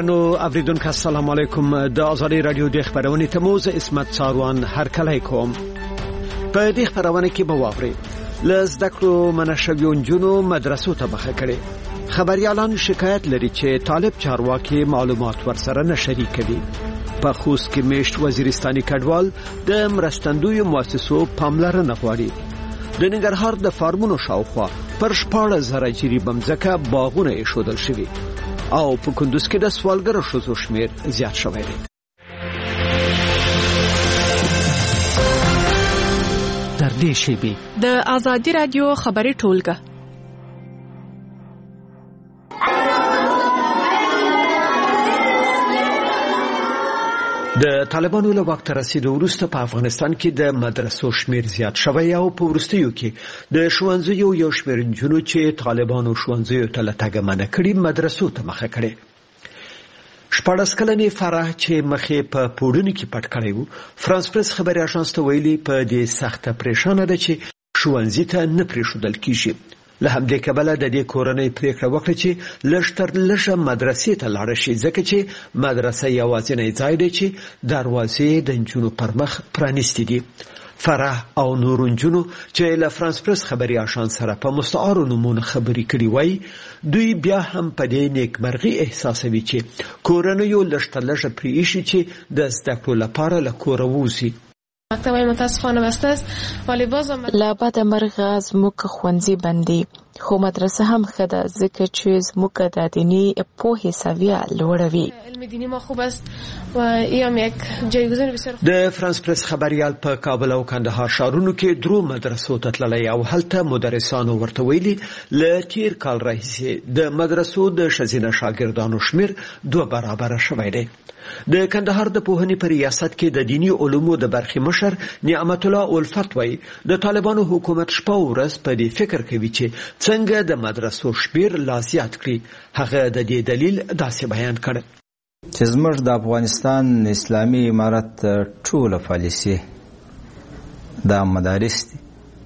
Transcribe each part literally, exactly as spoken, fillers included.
درنو اوریدونکو السلام علیکم. د ازادي رادیو د خبرونې تموز اسمت څاروان هر کله کوم. په دې خبرونه کې به واوري لزدکړو منشویون جنو مدرسو ته مخه کړي. خبريالان شکایت لري چې طالب چارواکي معلومات ورسره نه شریکوي. په خوست کې میشت وزیرستاني کډوال د مرستندوی مؤسسو پاملرنه غواړي. د ننګرهار د فارمونو شاوخوا پر شپاړس زره جری بمځکه باغونه ایښودل شوي او په کندوز کې د سوالګرو ښځو شمیر زیات شوی دی. تر دې شیبې د ازادي رادیو خبري ټولګه د طالبانو له وخت رسیدو وروسته په افغانستان کې د مدرسو شمیر زیات شوی او په وروستیو کې د ښوونځیو یو شمیر نجونو چې طالبانو ښوونځیو ته له تګ منع کړي مدرسو ته مخه کړي. شپاړس کلنې فرح چې مخې په پوړني کې پټ کړی وو فرانس پریس خبري اژانس ته ویلي په دې سخته پریشانه ده چې ښوونځي ته نه پریښودل کیږي. له همدې کبله د دې کورنۍ پریکړه وکړه چې لږتر لږه مدرسې ته لاړ شي ځکه چې مدرسه یوازینی ځای دی چې دروازې د نجونو پر مخ پرانیستې دي. فرح او نور نجونو چې له فرانس پریس خبري اژانس سره په مستعارو نومونو خبري کړي وای دوی بیا هم په دې نیکمرغي احساسوي چې کورنۍ لږتر لږه پریښي چې د زده کړو لپاره له کوره ووځي. مکتبای متاسفانه بسته است ولی باز لا بعد مرغ زموږ ښوونځي بندي خو مدرسه هم ښه ده ځکه چې زموږ د دیني پوهې سویه لوړوي. علم دینی ما خوب است و ایم یک جایگزین بسیار خوب. د فرانس پریس خبريال په کابل او کندهار ښارونو کې درو مدرسو ته تللی او هلته مدرسانو ورته ویلي له تیر کال راهیسې د مدرسو د ښځینه شاګردانو شمیر دوه برابره شوی دی. د کندهار د پوهنې په ریاست کې د دینی علومو د برخې مشر نعمت الله الفت وایي د طالبانو حکومت شپه او ورځ په دې فکر کوي چې څنګه د مدرسو شمیر لا زیات کړي. هغه د دې دلیل داسې بیان کړ چې زموږ د افغانستان اسلامي امارت ټوله پالیسي د مدارس دي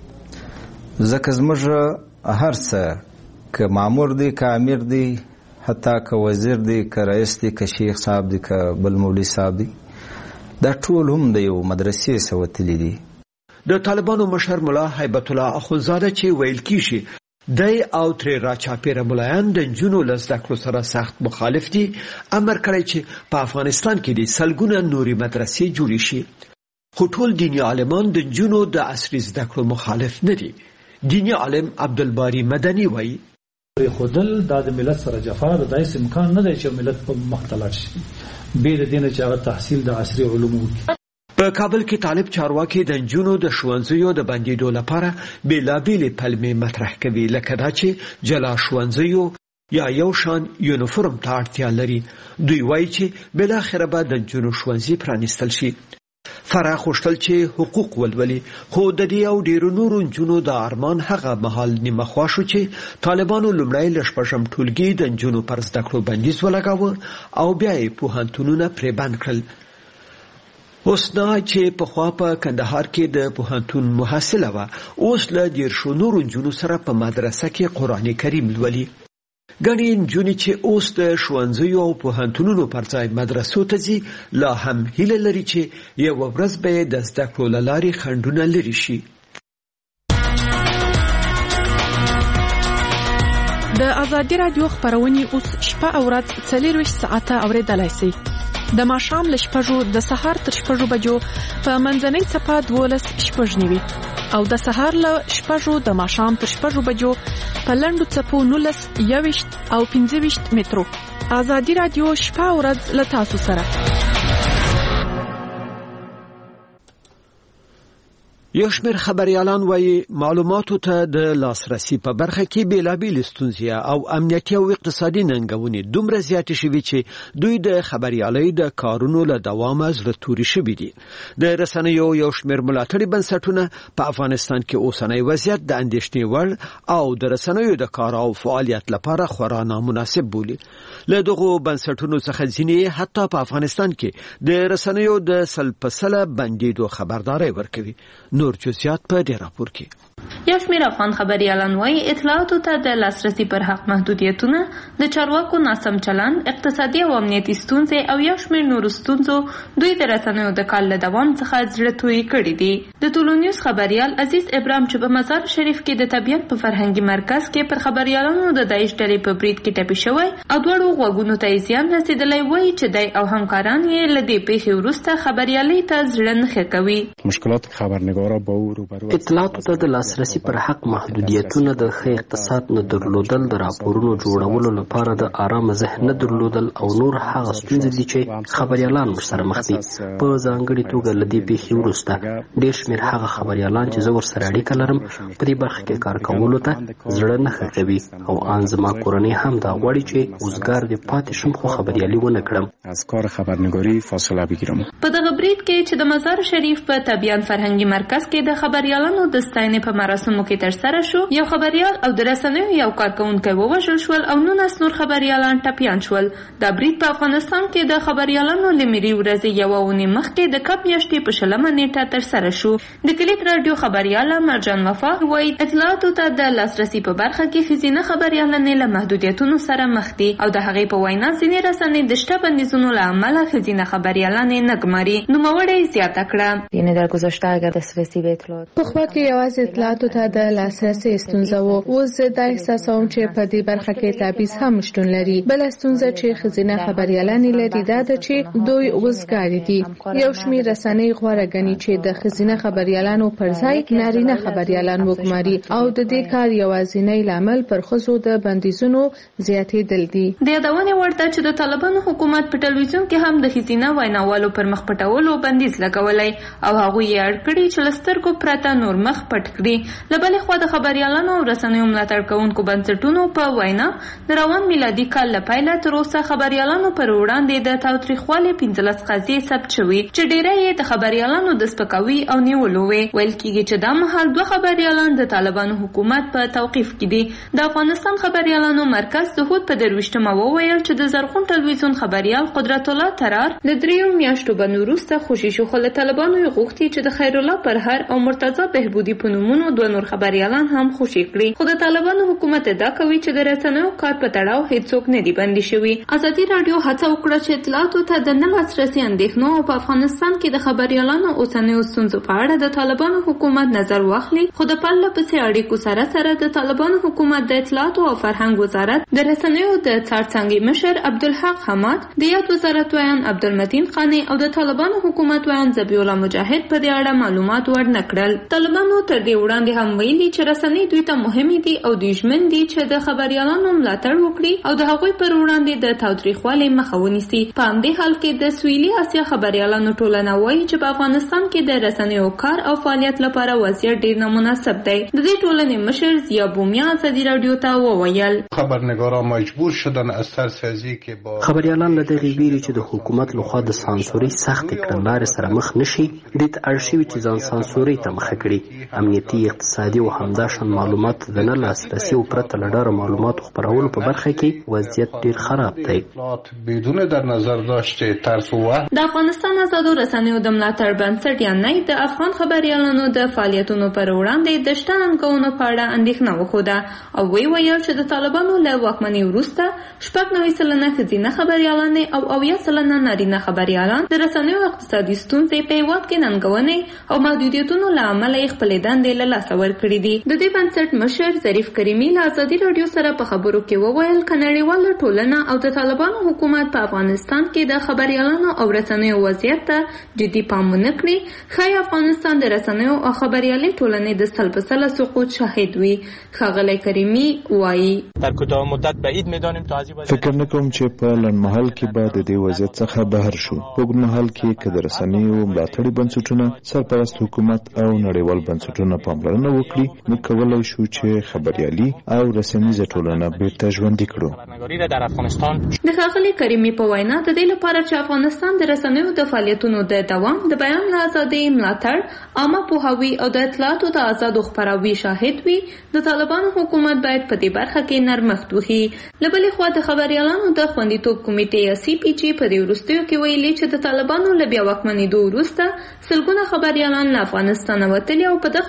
ځکه زموږ هر څه که مامور دی که امیر دی حتی که وزیر دی که رئیس دی که شیخ صاحب دی که بل مولوی صاحب دی دا ټول هم د یو مدرسې سوتلی دي. د طالبانو مشر ملا هیبت الله اخوندزاده چې ویل کیږي دای او تر راچاپیره ملایان د جنو لزده کړو سره سخت مخالف دي امر کړی چې په افغانستان کې د سلګونه نوري مدرسې جوړې شي. خو ټول دیني عالمان د جنو د عصري زده کړو مخالف نه دي. دیني عالم عبدالباری مدني وایي خودل د ملت سره جفا د دایس امکان نه دی چې ملت په مختلط شي به د دینه چې هغه تحصیل د عصري علومو. په کابل کې طالب چارواکي د نجونو د ښوونځیو د بندیدو لپاره بېلابېلې پلمې مطرح کوي لکه دا چې جلا ښوونځیو یا یو شان یونیفورم ته اړتیا لري. دوی وایي چې بالاخره به د نجونو ښوونځي پرانیستل شي. فرح غوښتل چې حقوق ولولي خو د دې او ډیرو نورو نجونو د ارمان هغه مهال نیمه خوا شو چې طالبانو لومړی له شپږم ټولګي د نجونو پر زده کړو بندیز ولګاوه او بیا یې پوهنتونونه پرې بند کړل. حسنا چې پخوا په کندهار کې د پوهنتون محصله وه اوس له دیرشو نورو نجونو سره په مدرسه کې قرآن کریم لولي. ګڼې نجونې چې اوس د ښوونځیو او پوهنتونونو پر ځای مدرسو ته ځي لا هم هیله لري چې یوه ورځ به یې د زده کړو له لارې خنډونه لرې شي. د ازادي رادیو خبرونه اوس شپه او ورځ څلورویشت ساعته اورېدلای شئ. د ماښام له شپږو د سهار تر شپږو بجو په منځنۍ څپه دولس شپږ نوي او د سهار له شپږو د ماښام تر شپږو بجو په لنډو څپو نولس یوویشت او پنځه ویشت مترو. ازادي رادیو شپه او ورځ له تاسو سره. یو شمېر خبريالان وایي معلوماتو ته د لاسرسي په برخه کې بېلابېلې ستونزې او امنیتي او اقتصادي ننګونې دومره زیاتې شوي چې دوی د خبريالۍ د کارونو له دوامه زړه توري شوي دي. د رسنیو یو شمېر ملاتړي بنسټونه په افغانستان کې اوسنی وضعیت د اندېښنې وړ او د رسنیو د کار او فعالیت لپاره خورا نامناسب بولي. له دغو بنسټونو څخه ځینې حتی په افغانستان کې د رسنیو د سل په سله بندیدو خبرداري ورکوي. نور جزئیات په دې راپور کې. یو شمېر افغان خبریالان وایي اطلاعاتو ته د لاسرسي پر حق محدودیتونه، د چارواکو ناسم چلند، اقتصادي او امنیتي ستونزې او یو شمېر نورو ستونزو دوی د رسنیو د کال له دوام څخه زړه توی کړي دي. د ټولو نیوز خبریال عزیز ابراهیم چې په مزار شریف کې د طبیعت په فرهنګي مرکز کې پر خبریالانو د داعش ډلې په برید کې ټپي شوی او دواړو غوږونو ته یې زیان رسېدلی، وایي چې دی او همکاران یې له دې پیښې وروسته خبریالۍ ته زړه نه ښه کوي. مشکلات خبرنگارا با او روبرو اطلاعاتو ته د لاسرسي پر حق محدودیتونه، د ښه اقتصاد نه درلودل، د راپورونو جوړولو لپاره د آرام ذهن نه درلودل او نور هغه ستونزې دي چې خبریالان ورسره مخ دي. په ځانګړې توګه له دې پیښې وروسته ډېر شمېر هغه خبریالان چې زه ورسره اړیکه لرم په دې برخه کې کار کولو ته زړه نه ښه کوي او ان زما کورنۍ هم دا غواړي چې وزګار دې پاتې شم خو خبریالي ونه کړم. از کار خبرنگاری فاصله بگیرم. په دغه برید کې چې د مزار شریف په طبیعت فرهنګي مرکز کې د خبریالانو د ستاینې په مراسمو کې ترسره شو، یو خبریال او د رسنیو یو کارکونکی ووژل شول او نولس نور خبریالان ټپیان شول. دا برید په افغانستان کې د خبریالانو له ملي ورځې یوه اونۍ مخکې د کب میاشتې په شلمه نیټه ترسره شو. د کلیک راډیو خبریاله مرجان وفا وایي اطلاعاتو ته د لاسرسي په برخه کې ښځینه خبریالانې له محدودیتونو سره مخ دي او د هغې په وینا ځینې رسنۍ د شته بندیزونو له امله ښځینه خبریالانې نه ګماري. نوموړې زیاته کړه پخوا کې یوازې اطلاعاتو ته د لاسرسي ستونزه و، اوس زه دا احساسوم چې په دې برخه کې تبعیض هم شتون لري. بله ستونزه چې ښځینه خبریالانې لري دا ده چې دوی وزګارې دي. یو شمېر رسنۍ غوره ګڼي چې د ښځینه خبریالانو پر ځای نارینه خبریالان وګماري او د دې کار یوازینی لامل پر ښځو د بندیزونو زیاتېدل دي. د یادونې وړ ده چې د طالبانو حکومت په ټلویزیون کې هم د ښځینه ویناوالو پر مخ پټولو بندیز لګولی او هغوی یې اړ کړي چې له سترګو پرته نور مخ پټ کړي. له بلې خوا د خبریالانو او رسنیو ملاتړ کوونکو بنسټونو په وینا د روان میلادي کال له پیله تر اوسه خبریالانو پر وړاندې د تاوتریخوالي پنځلس قضیې ثبت شوي چې ډیری یې د خبریالانو د سپکاوي او نیولو وې. ویل کېږي چې دا مهال دوه خبریالان د طالبانو حکومت په توقیف کې دي. د افغانستان خبریالانو مرکز د هود په درویشتمه وویل چې د زرغون ټلویزیون خبریال قدرت الله ترار د دریو میاشتو بند وروسته خوشي شو، خو له طالبانو یې غوښتي چې د خیر الله پرهر او مرتضی بهبودي په نومونو دوه نور خبریالان هم خوشي کړي. خو د طالبانو حکومت ادعا کوي چې د رسنیو کار په تړاو هیڅوک نه دي بندي شوي. ازادي راډیو هڅه وکړه چې اطلاعاتو ته د نه لاسرسي اندېښنو او په افغانستان کې د خبریالانو اوسنیو ستونزو په اړه د طالبانو حکومت نظر واخلي، خو د پرله پسې اړیکو سره سره د طالبانو حکومت د اطلاعاتو او فرهنګ وزارت د رسنیو د څارڅانګې مشر عبدالحق حماد، د یاد وزارت ویان عبدالمتین خانی او د طالبانو حکومت ویان ذبیح الله مجاهد په دې اړه معلومات ورنه کړل. طالبانو تر دې وړاندې هم ویلي چې رسنۍ دوی ته مهمې دي او دوی ژمن دي چې د خبریالانو ملاتړ وکړي او د هغوی پر وړاندې د تاوتریخوالي مخه ونیسي. په همدې حال کې د سویلي اسیا خبریالانو ټولنه وایي چې په افغانستان کې د رسنیو کار او فعالیت لپاره وضعیت ډېر نامناسب دی. د دې ټولنې مشر ضیا بومیا ازادي راډیو ته وویل خبرنگاران مجبور شدن از سرسازی که با خبریالان له دغې ویرې چې د حکومت لخوا د سانسوري سخت کړنلارې سره مخ نشي دې ته اړ شوي چې ځان سانسوري ته مخه کړي. امنیتي، اقتصادي او همداشان معلومات د نه لاسرسي او پرته له ډاره معلوماتو خپرولو په برخه کې وضعیت ډېر خراب دی. بدون در نظر داشته ترس و د افغانستان آزادو رسنیو د ملاتړ بنسټ یا نه د افغان خبریالانو د فعالیتونو پر وړاندې د شته ننګونو په اړه اندېښنه وښوده او وی ویل چې د طالبانو له واکمنۍ وروسته شپږ نوي سلنه ښځینه خبریالانې او اویا سلنه نارینه خبریالان د رسنیو اقتصادي ستونزې په هېواد کې ننګونې او محدودیتونو له امله یې خپلې دندې له لاسه ورکړي دي. د دې بنسټ مشر ظریف کریمي له ازادي راډیو سره په خبرو کې وویل که نړیواله ټولنه او د طالبانو حکومت په افغانستان کې د خبریالانو او رسنیو وضعیت ته جدي پام ونه کړي، ښایي افغانستان د رسنیو او خبریالۍ ټولنې د سل په سله سقوط شاهد وي. ښاغلی کریمي وایي فکر نه کوم چې په لنډمهال کې به د دې وضعیت څخه بهر شو. په اوږدمهال کې که د رسنیو ملاتړي بنسټونه، سرپرست حکومت او نړیوال بنسټونه پاملرنه وکړي نو کولی شو چې خبریالي او رسنیزه ټولنه بیرته ژوندي کړو. د ښاغلي کریمي په وینا د دې لپاره چې افغانستان د رسنیو د فعالیتونو د دوام، د بیان له ازادۍ ملاتړ، عامه پوهاوي او د اطلاعاتو د آزادو خپراوي شاهد وي، د طالبانو حکومت باید په دې برخه کې نرمښت وښي. له بلې خوا د خبریالانو د خوندیتوب کمیټې یا سی پی جي په دې وروستیو کې ویلي چې د طالبانو له بیا واکمنېدو وروسته سلګونه خبریالان له افغانستانه وتلي او په دغه هېواد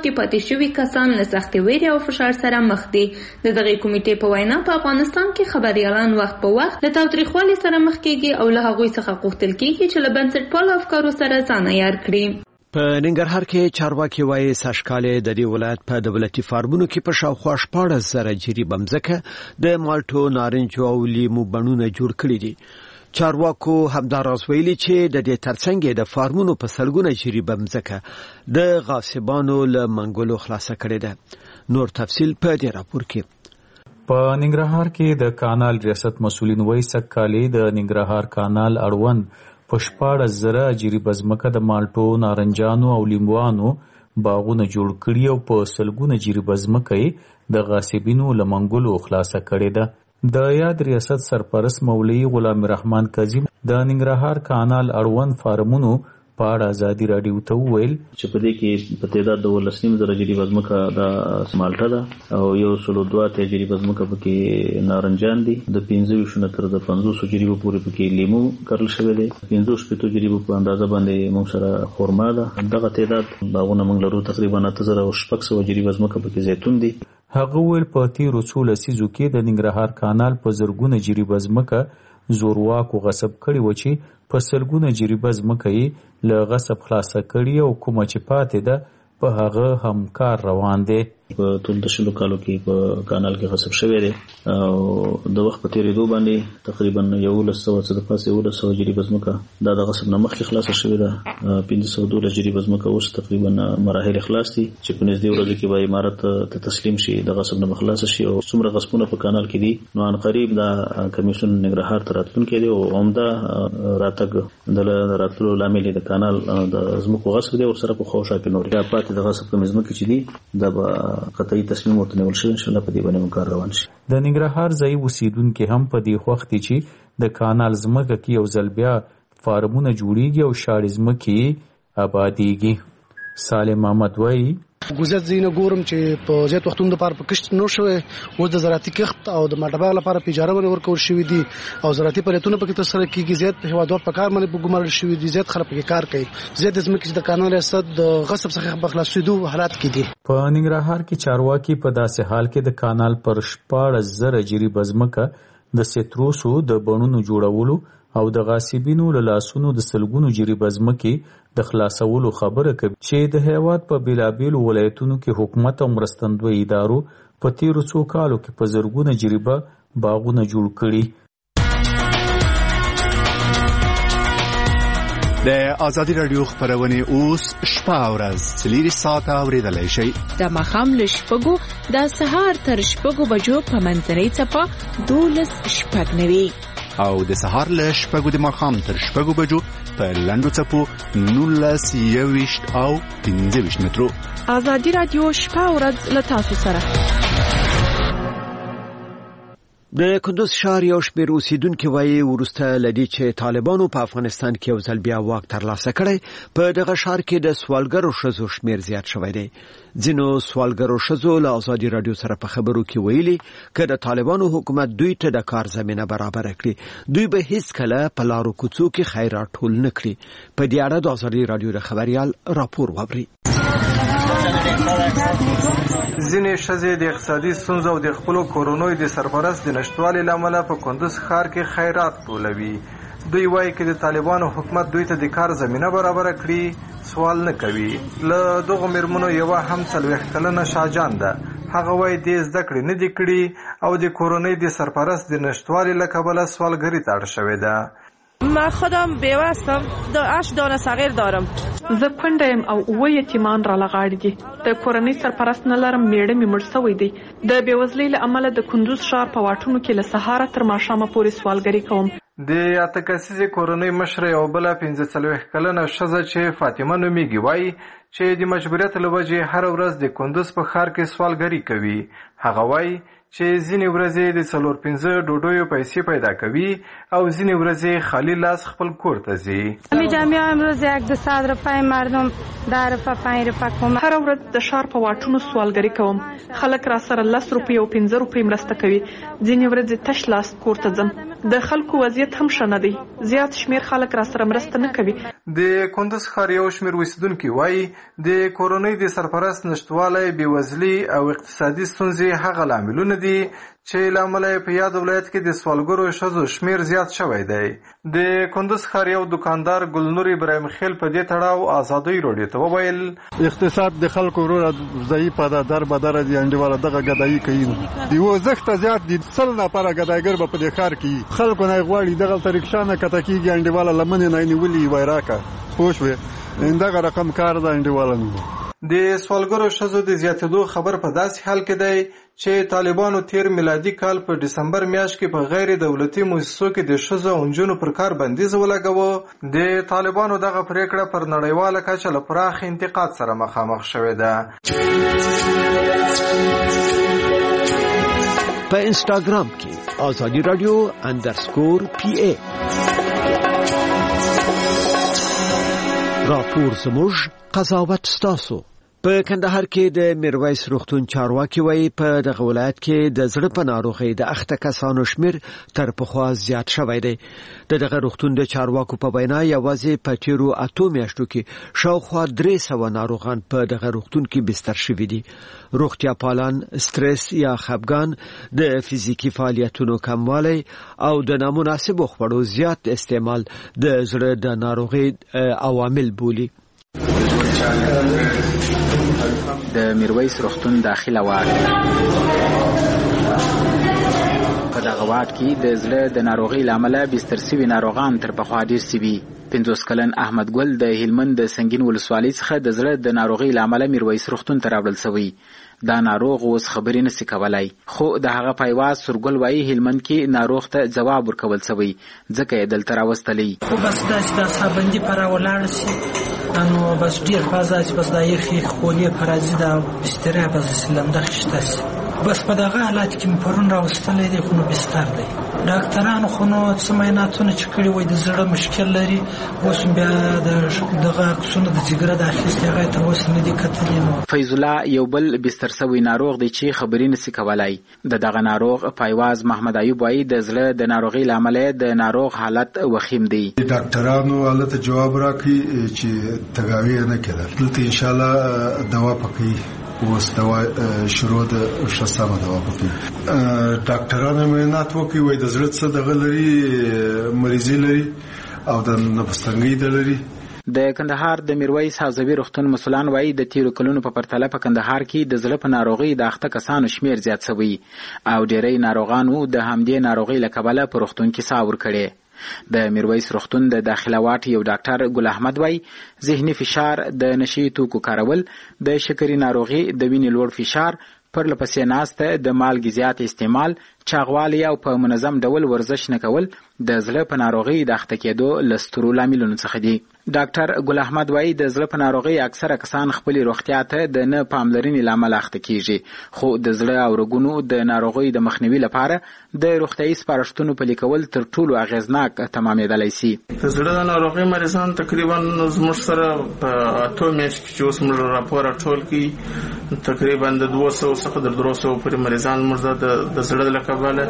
کې پاتې شوي کسان له سختې ویرې او فشار سره مخ دي. د دغې کمیټې په وینا په افغانستان کې خبریالان وخت په وخت له تاوتریخوالي سره مخ کېږي او له هغوی څخه غوښتل کېږي چې له بنسټپالو افکارو سره ځان عیار کړي. په ننګرهار کې چارواکي وایي سږکال د دې ولایت په دولتي فارمونو کې په شاوخوا شپاړس زره جریبه مځکه د مالټو، نارنج او لیمو بڼونه جوړ کړي دي. چارواکو همداراز ویلي چې د دې ترڅنګ د فارمونو په سلګونه جریبه مځکه د غاصبانو له منګولو خلاصه کړې ده. نور تفصیل په دې راپور کې. په ننګرهار کې د کانال ریاست مسولین وایي سږکال د ننګرهار کانال اړوند په شپاړس زره جریبه ځمکه د مالټو، نارنجانو او لیموانو باغونه جوړ کړي او په سلګونه جریبه ځمکه یې د غاصبینو له منګولو خلاصه کړې ده. د یاد ریاست سرپرست مولوي غلام رحمان کاظم د ننګرهار کانال اړوند فارمونو په اړه ازادي راډیو ته وویل چې په دې کې په تعداد د ولس نیم زره جریبه ځمکه د مالټه ده او یو سلو دوه اتیا جریبه ځمکه پکې نارنجان دي، د پنځه ویشت نه تر د پنځوسو جریبو پورې پکې لیمو کرل شوی دی، پنځه شپېتو جریبو په اندازه باندې موږ سره خرما ده. دغه تعداد باغونه موږ لرو تقریبا اته زره او شپږ سوه جریبه ځمکه پکې زیتون دي. هغه ویل په تیرو څو لسیزو کې د ننګرهار کانال په زرګونه جریبه ځمکه زورواکو غصب کړي و چې په سلګونه جریبه ځمکه یې له غصب خلاصه کړي او کومه چې پاتې ده په هغه هم کار روان دی. په ټول د شلو کالو کې په کانال کې غصب شوی دی او د وخت په تیریدو باندې تقریبا یولس سوه څه د پاسه یولس سوه جریبه ځمکه دا د غصب نه مخکې خلاصه شوې ده. پنځه سوه دولس جریبه ځمکه اوس تقریبا مراحل خلاص دي چې په نږدې ورځو کې به امارت ته تسلیم شي، د غصب نه خلاص شي او څومره غصبونه په کانال کې دي نو ان قریب دا کمیسیون ننګرهار ته راتلونکی دی او عمده راتګ د راتلو لامل د کانال د ځمکو غصب دی او سره په خوشا کې نور دا پاتې د غصب کوم ځمکه چې دي دا به قطعي تصمیم ورته نیول شوی، انشاءالله په دې باندې کار روان شي. د ننګرهار ځایي اوسیدونکي هم په دې وخت چې د کانال ځمکه کې یو ځل بیا فارمونه جوړیږي او شاړې ځمکې آبادیږي. سالم احمد وایي ګوزیت زینه ګورم چې په زیات وختونو لپاره په کښت نو شوی او د زراعتي کښت او د مالټه باغ لپاره په اجاره باندې ورکول شوی دي او زراعتي فعالیتونه پکې ترسره کیږي. زیات هوادار په کار باندې ګمارل شوی دي، زیات خلک پکې کار کوي. زیات ځمکې د کانال ریاست د غصب څخه په خلاصېدو حالات کې دي. په ننګرهار کې چارواکي په داسې حال کې د کانال پر شپاړس زره جریبه ځمکه د سیتروسو د بڼونو جوړولو او د غاصبینو له لاسونو د سلګونو جریبه ځمکې د خلاصولو خبره کوي چې د هیواد په بیلابیلو ولایتونو کې حکومت او مرستندوی ادارو په تیرو څو کالو کې په زرګونه جریبه باغونه جوړ کړي. د ازادي راډیو خبرونه اوس شپه او ورځ څلور ساعته اوریدلای شئ. د ماښام له شپږو د سهار تر شپږو بجو په منځنۍ څپه دولس شپږ نوي او د سهار له شپږو د ماښام تر شپږو بجو په لنډو څپو نولس یوویشت او پنځه ویشت مترو. ازادي راډیو شپه او ورځ له تاسو سره. د کندوز ښار یو شمېر اوسیدونکي وایي وروسته له دې چې طالبانو په افغانستان کې یو ځل بیا واک ترلاسه کړی په دغه ښار کې د سوالګرو ښځو شمېر زیات شوی دی. ځینو سوالګرو ښځو له ازادي راډیو سره په خبرو کې ویلي که د طالبانو حکومت دوی ته د کار زمینه برابر کړي دوی به هیڅکله په لارو کوڅو کې خیرات ټول نه کړي. په دې اړه د ازادي راډیو د خبريال راپور واوري. ځینې ښځې د اقتصادي ستونزو او د خپلو کورونو د سرپرست د نشټوالي له امله په کندوز ښار کې خیرات ټولوي. دوی وایي که د طالبانو حکومت دوی ته د کار زمینه برابره کړي سوال نه کوي. له دغو میرمنو یوه هم څلوېښت کلنه شاهجان ده. هغه وایي دې زده کړې نه دي کړي او د کورنۍ د سرپرست د نشټوالي له کبله سوالګري ته اړ شوې ده. من خودم بیوه هستم، هشت دانه صغیر دارم. زه کونډه یم او اووه یتیمان را لغاړي دي. د کورنۍ سرپرست نه لرم، میړه مې مړ شوی دی. د بېوزلۍ له امله د کندوز ښار په واټونو کې له سهاره تر ماښامه پورې سوالګري کوم. د اته کسیزې کورنۍ مشره یو بله پنځه څلوېښت کلنه ښځه چې فاطمه نومیږي وایي چې د مجبوریت له وجې هره ورځ د کندوز په ښار کې سوالګري کوي. هغه وایي چې ځینې ورځې د څلور پنځه ډوډیو پیسې پیدا کوي او ځینې ورځې خالی لاس خپل کور ته ځي. می‌جام امروز یک دو صد روپۍ مردم ده روپۍ پنج روپۍ کوم. هر ورځ د ښار په واټونو سوالګري کوم. خلک را سره لس روپۍ او پنځه روپۍ مرسته کوي. ځینې ورځې تش لاس کور ته ځم. د خلکو وضعیت هم ښه نه دی. زیات شمیر خلک را سره مرسته نه کوي. د کندز ښار یو شمېر اوسیدونکي وایي د کورنۍ د سرپرست نشتوالی، بېوزلي او اقتصادي ستونزې هغه لاملونه دي چې له امله یې په یاد ولایت کې د سوالګرو ښځو شمېر زیات شوی دی. د کندز ښار یو دوکاندار ګلنور ابراهیم خیل په دې تړاو ازادۍ راډیو ته وویل اقتصاد د خلکو وروره ضعیفه ده، در به دره دي انډیواله دغه ګدایي کوي، یوه زښته زیات دي، سل نفره ګدایګر به په دې ښار کې وي. خلکو نه یې غواړي دغلته رکشا نه کته کېږي، انډیواله لمنې نه یې نیولي وی راکه، پوه شوې، دغه رقم کار ده انډیواله نه. د سوالګرو ښځو د زیاتېدو خبر په داسې حال کې دی چې طالبانو تیر میلادي کال په ډسمبر میاشت کې په غیر دولتي مؤسسو کې د ښځو او نجونو پر کار بندیز ولګاوه. د طالبانو دغه پریکړه پر نړیواله کچه له پراخ انتقاد سره مخامخ شوې ده. په انسټاګرام کې آزادي رادیو اندرسکور پی ای راپور زموږ قضاوت ستاسو. په کندهار کې د میرویس روغتون چارواکي وایي په دغه ولایت کې د زړه په ناروغۍ د اخته کسانو شمیر تر پخوا زیات شوی دی. د دغه روغتون د چارواکو په وینا یوازې په تیرو اتو میاشتو کې شاوخوا درې سوه ناروغان په دغه روغتون کې بستر شوي دي. روغتیا پالان سټرس یا خپګان، د فزیکی فعالیتونو کموالی او د نامناسبو خوړو زیات استعمال د زړه د ناروغۍ عوامل بولي. د میرویس روغتون داخله واټ په دغه واټ کې د زړه د ناروغۍ له امله بستر شوي ناروغان تر پخوا ډېر شوي. پنځوس کلن احمد ګل د هلمند د سنګین ولسوالۍ څخه د زړه د ناروغۍ له امله میرویس روغتون ته راوړل شوی. دا ناروغ اوس خبرې نشي کولای، خو د هغه پایواز سورګل وایي هلمند کې ناروغ ته ځواب ورکول شوی، ځکه یې دلته راوستلی. خو بس داسې د اصحابندي پره ولاړ شي، نو بس ډېر فازه چې بس دا یخې خولې پرازي دا بستره بس لمده خشته شي. بس په دغه حالات کې مې پرون راوستلی دی، خو نو بستر دی. ډاکټرانو خو نو څه معایناتونه چې کړي وای د زړه مشکل لري، اوس بیا دغه عکسونه د جګره د اخیستې هغه تر اوسه نه دي کتلي. نو فیض الله یو بل بستر شوی ناروغ دی چې خبرې نشي کولای. د دغه ناروغ پایواز محمد ایوب وایي د زړه د ناروغۍ له امله د ناروغ حالت وخیم دی. ډاکټرانو هلته جواب راکړي چې تداوی نه کېدل، دلته ان شاء الله دوا پکې اوس دوا شروع د شسامه دوا پکې ډاکټرانو معاینات وکړي، وایي د زړه څه دغه لري، مریضي لري او د نفس‌تنګۍ د لري. د کندهار د میرویس حوزوي روغتون مسولان وایي د تیرو کلونو په پرتله په کندهار کې د زړه په ناروغۍ د اخته کسانو شمیر زیات شوی او ډېری ناروغانو د همدې ناروغۍ له کبله په روغتون کې ساه ورکړې. د میرویس روغتون د داخله واټ یو ډاکټر ګل احمد وایي ذهني فشار، د نشي توکو کارول، د شکرې ناروغي، د وینې لوړ فشار، پرلپسې ناسته، د مالګې زیات استعمال، چاغوالی او په منظم ډول ورزش نه کول د زړه په ناروغۍ د اخته کېدو له سترو لاملونو څخه دي. ډاکټر ګل احمد وایي د زړه په ناروغۍ اکثره کسان خپلې روغتیا ته د نه پاملرنې له امله اخته کېږي، خو د زړه او رګونو د ناروغۍ د مخنیوي لپاره د روغتیایي سپارښتنو پلي کول تر ټولو اغېزناک تمامېدلی سي. د زړه د ناروغۍ مریضان تقریبا زموږ سره په اتو میاشت کې چې اوس موږ راپور راټول کړي تقریبا د دوه سوو څخه تر درې سوو پورې مریضان موږ د زړه له کبله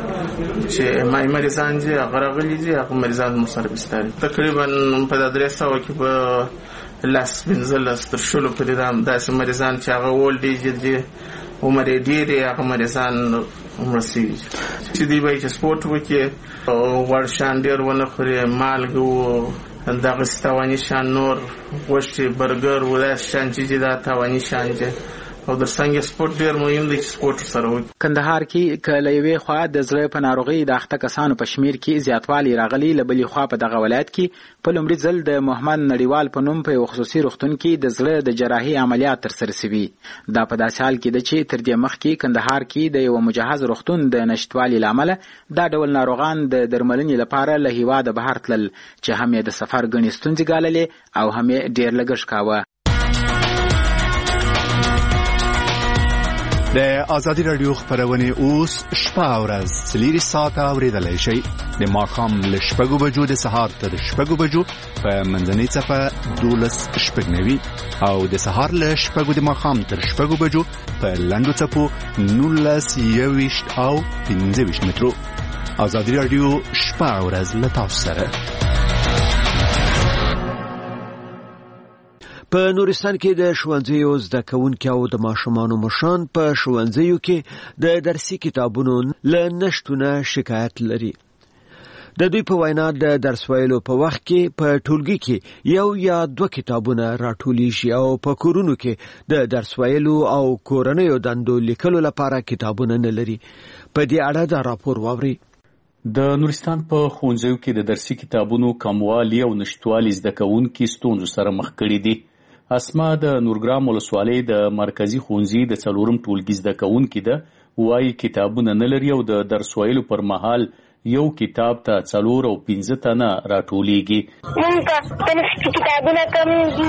چې مای مریضان دي هغه راغلي دي، هغه مریضان موږ سره بستر تقریبا په درې سوو کې په لاس پنځلس تر شلو پورې داسې مریضان چې هغه اولډ ایج دي، عمر یې ډېر دی، هغه مریضان مړه شوي چې دوی باید چې سپورټ وکړي، غوړ شیان ډېر ونه خوري، مالګه و دغسې تاواني شیان، نور غوښې، برګر و داسې شیان چې دا تاواني شیان دي او د څنګه سپورت ډېر مهم دی چې سپورت سره وکړي. کندهار کې که له یوې خوا د زړه په ناروغۍ د اخته کسانو په شمیر کې زیاتوالی راغلی، له بلې خوا په دغه ولایت کې په لومړي ځل د محمد نړیوال په نوم په یو خصوصي روغتون کې د زړه د جراحي عملیات ترسره شوي. دا په داسې حال کې ده چې تر دې مخکې کندهار کې د یو مجهز روغتون د نشتوالي له امله دا ډول ناروغان د درملنې لپاره له هېواده بهر تلل چې هم یې د سفر ګڼې ستونزې ګاللې او هم یې ډېر لګښت کاوه. د آزادي رادیو خبرونه اوس شپه او ورځ څلور ساعته اورېدلی شئ. د ماښام له شپږو بجو د سهار تر شپږو بجو په منځنۍ څپه دولس شپږ نوي او د سهار له شپږو د ماښام تر شپږو بجو په لنډو څپو نولس یوویشت او پنځه ویشت مترو. آزادي رادیو شپه او ورځ له تاسو سره. په نورستان کې د ښوونځیو زده کوونکي او د ماشومانو مشران په ښوونځیو کې د درسي کتابونو له نشتونه شکایت لري. د دوی په وینا د درس ویلو په وخت کې په ټولګي کې یو یا دوه کتابونه راټولیږي او په کورونو کې د درس ویلو او کورنیو دندو لیکلو لپاره کتابونه نه لري. په دې اړه دا راپور واوري. د نورستان په ښوونځیو کې د درسي کتابونو کموالي او نشټوالي زده کوونکي ستونزو سره مخ کړي دي. اسما د نورګرام ولسوالۍ د مرکزی ښوونځي د څلورم ټولګي زده کوونکي ده، وايي کتابونه نه لري او د درس ویلو پر مهال یو کتاب ته څلور او پنځه تنه راټولیږي. مونږ ته کتابونه کم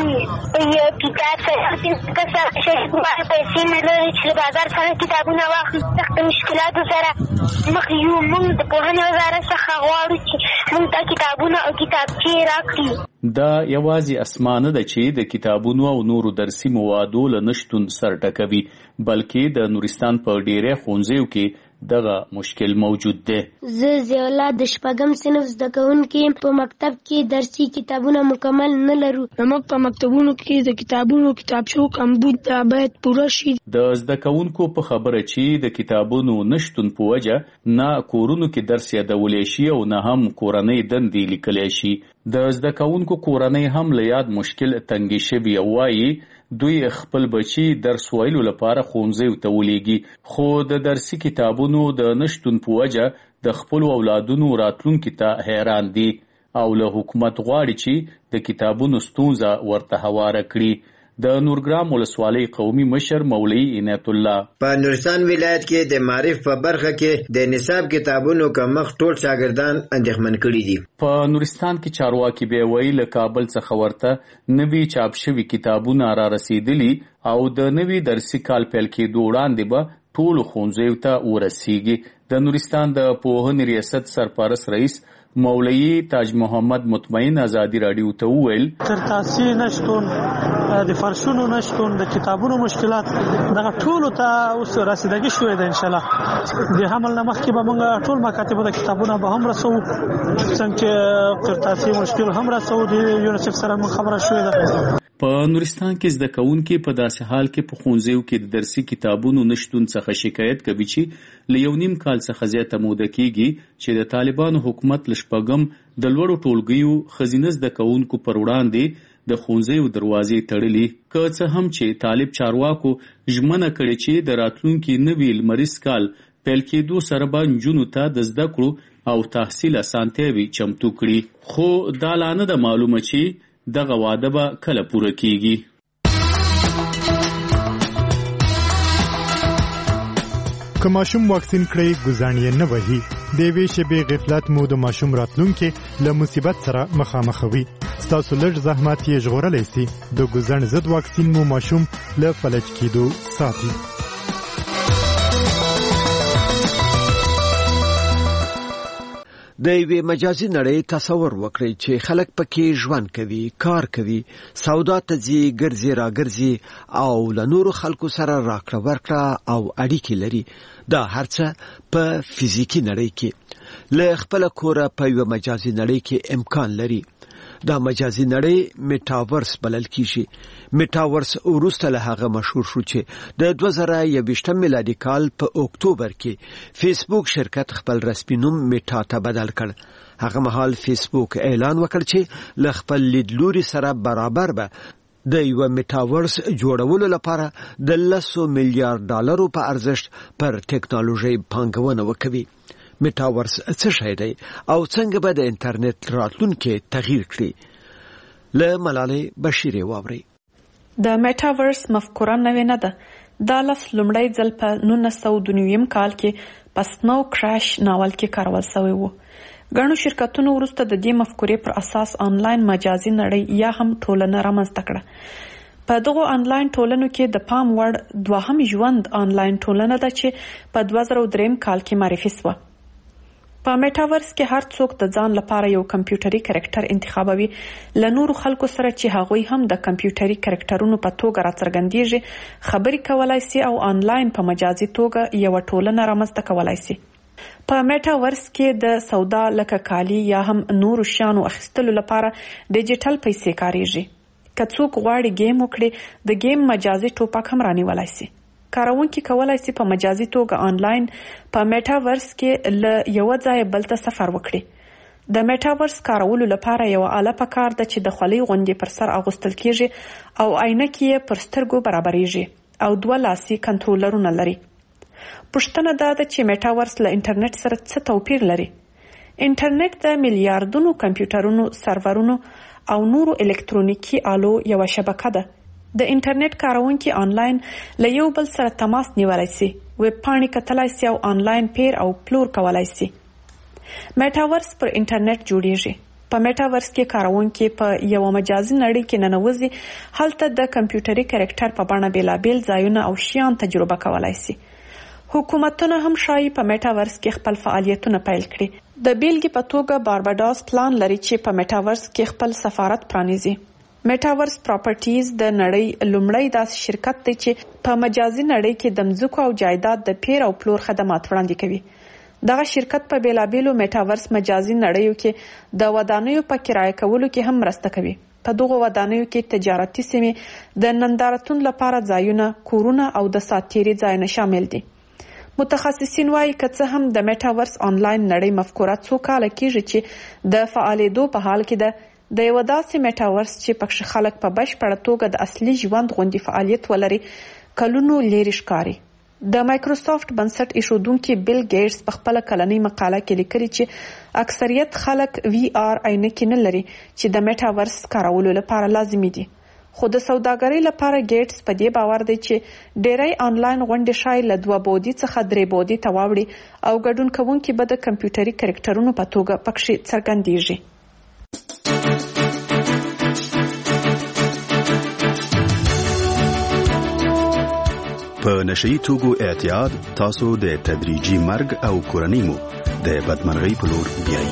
دي، یو کتاب ته کسر شي مال پیسې نه لري چې بازار څخه کتابونه واخلي. سخت مشکلاتو سره مخ یو. مونږ د پوهنې وزارت څخه غواړو چې مونږ ته کتابونه او کتابچې راکړي. دا یوازې اسمانه ده چې د کتابونو او نورو درسي موادو له نشتون سر ټکوي، بلکې د نورستان په ډیری ښوونځیو کې دغه مشکل موجود دی. زه زیولا د شپږم صنف زده کوونکي په مکتب کې درسي کتابونه مکمل نه لرو. زموږ په مکتبونو کې د کتابونو کتابچو کمبود دا باید پوره شي. د زده کوونکو په خبره چې د کتابونو نشتون په وجه نه کورونو کې درس یادولی شي او نه هم کورنۍ دندې لیکلی شي. د زده کوونکو کورنۍ هم له یاد مشکل تنګې شوي او وایي دوی خپل بچي درس ویلو لپاره ښوونځیو ته ولیږي، خو د درسي کتابونو د نشتون په وجه د خپلو اولادونو راتلونکي ته حیران دي او له حکومت غواړي چې د کتابونو ستونزه ورته هواره کړي. د نورګرام ولسوالۍ قومي مشر مولوي عنایت الله په نورستان ولایت کې د معرف په برخه کې د نصاب کتابونو کمښت ټول شاګردان اندېښمن کړي دي. په نورستان کې چارواکي به وایي له کابل څخه ورته نوي چاپ شوي کتابونه را رسیدلي او د نوي درسي کال پیل کېدو وړاندې به ټولو ښوونځیو ته ورسیږي. د نورستان د پوهنې ریاست سرپرست رئیس مولوي تاج محمد مطمئن ازادي راډیو ته وویل ترتاسي نشتون، د فرشونو نشتون، د کتابونو مشکلات دغه ټولو ته اوس رسیدګي شوې ده. ان شاء الله د حمل نه مخکې به موږ ټول مکاتب د کتابونو به هم رسو، څنګه ترتاسي مشکل هم رسو. د یونیسف سره موږ خبره شوې ده. په نورستان کې زده کوونکي په داسې حال کې په ښوونځیو کې د درسي کتابونو نشتون څخه شکایت کوي چې له یو نیم کال څخه زیاته موده کېږي چې د طالبانو حکومت له شپږم د لوړو ټولګیو ښځینه زده کوونکو پر وړاندې د ښوونځیو دروازې تړلي. که څه هم چې طالب چارواکو ژمنه کړې چې د راتلونکي نوي لمریز کال پیل کېدو سره به نجونو ته د زده کړو او تحصیل اسانتیاوې چمتو کړي، خو دا لا نه ده معلومه چې دغه واده به کله پوره کیږي. که ماشوم واکسین کړئ ګزاڼ یې نه وهي. د یوې شېبې غفلت مو د ماشوم راتلونکي له مصیبت سره مخامخوي. ستاسو لږ زحمت یې ژغورلی سي. د ګزاڼ ضد واکسین مو ماشوم له فلج کېدو ساتي. د یوې مجازي نړۍ تصور وکړئ چې خلک پکې ژوند کوي، کار کوي، سودا ته ځي، ګرځي راګرځي او له نورو خلکو سره راکړه ورکړه او اړیکې لري. دا هرڅه په فزیکي نړۍ کې له خپل کوره په یوه مجازي نړۍ کې امکان لري. دا مجازي نړۍ میټاورس بلل کیږي. میټاورس وروسته له هغه مشهور شو چې د دوه زره یوویشتم میلادي کال په اکتوبر کې فیسبوک شرکت خپل رسمي نوم میټا ته بدل کړ. هغه مهال فیسبوک اعلان وکړ چې له خپل لیدلوري سره برابر به د یو میټاورس جوړولو لپاره د لسو میلیارډ ډالرو په ارزښت پر ټیکنالوژي پانګونه وکوي. میټاورس څه شی دی او څنګه به د انټرنیټ راتلونکي تغییر کړي؟ له ملالۍ بشیرې واورئ. د میټاورس مفکوره نوې نه ده. دا لفظ لومړی ځل په نولس سوه دوه نوي کال کې په سنو کراش ناول کې کارول شوی و. ګڼو شرکتونو وروسته د دې مفکورې پر اساس آنلاین مجازي نړۍ یا هم ټولنه رامنځته کړه. په دغو آنلاین ټولنو کې د پام وړ دوهم ژوند آنلاین ټولنه ده چې په دوه زره درې کال کې معرفي شوه. په میټاورس کې هر څوک د ځان لپاره یو کمپیوټري کرکټر انتخابوي له نورو خلکو سره چې هغوی هم د کمپیوټري کرکټرونو په توګه راڅرګندېږي خبرې کولای شي او آنلاین په مجازي توګه یو ټولنه رامنځته کولای شي. په میټاورس کې د سودا لکه کالي یا هم نورو شیانو اخیستلو لپاره ډیجیټل پیسې کاریږي. که څوک غواړي ګیم وکړي د ګیم مجازي ټوپک هم رانیولای شي. کاروونکي کولای شي په مجازي توګه آنلاین په میټاورس کې له یو ځای بل ته سفر وکړي. د میټاورس کارولو لپاره یو آله پکار ده چې د خولۍ غوندې پر سر اغوستل کیږي او عینکې یې پر سترګو برابریږي او دوه لاسي کنټرولرونه لري. پوښتنه دا ده چې میټاورس له انټرنیټ سره څه توپیر لري؟ انټرنیټ د میلیارډونو کمپیوټرونو، سرورونو او نورو الکترونیکي آلو یوه شبکه ده. د انټرنیټ کاروونکي آنلاین له یو بل سره تماس نیولای شي، ویب پاڼې کتلای شي او آنلاین پیر او پلور کولای شي. میټاورس پر انټرنیټ جوړیږي. په میټاورس کې کاروونکي په یو مجازي نړۍ کې ننوځي، هلته د کمپیوټري کرکټر په بڼه بیلابیل ځایونه او شیان تجربه کولای شي. حکومتونه هم شایي په میټاورس کې خپل فعالیتونه پیل کړي. د بیلګې په توګه بارباډوس پلان لري چې په میټاورس کې خپل سفارت پرانیزي. میټاورس پراپرټیز د نړۍ لومړی داسې شرکت دی چې په مجازي نړۍ کې د مځکو او جایداد د پیر او پلور خدمات وړاندې کوي. دغه شرکت په بیلابیلو میټاورس مجازي نړیو کې د ودانیو په کرایه کولو کې هم مرسته کوي. په دغو ودانیو کې تجارتي سیمې، د نندارتون لپاره ځایونه، کورونه او د ساتیري ځایونه شامل دي. متخصصین وایي که څه هم د میټاورس آنلاین نړۍ مفکوره څو کاله کېږي چې د فعالېدو په حال کې ده، د یو داسې میټاورس چې پکښې خلک په بشپړه توګه د اصلي ژوند غوندې فعالیت ولري کلونو لیرې ښکاري. د مایکروسافټ بنسټ ایښودونکي بیل ګیټس په خپله کلنۍ مقاله کې لیکلي چې اکثریت خلک وي آر عینکې نه لري چې د میټاورس کارولو لپاره لازمي دي. خو د سوداګرۍ لپاره ګیټس په دې باور دی چې ډیری آنلاین غونډې شاید له دوه بعدي څخه درې بعدي ته واوړي او ګډون کوونکي به د کمپیوټري کرکټرونو په توګه پکښې څرګندیږي. په نشئی توکو اعتیاد تاسو د تدریجي مرګ او کورنۍ مو د بدمرغۍ په لور بیایي.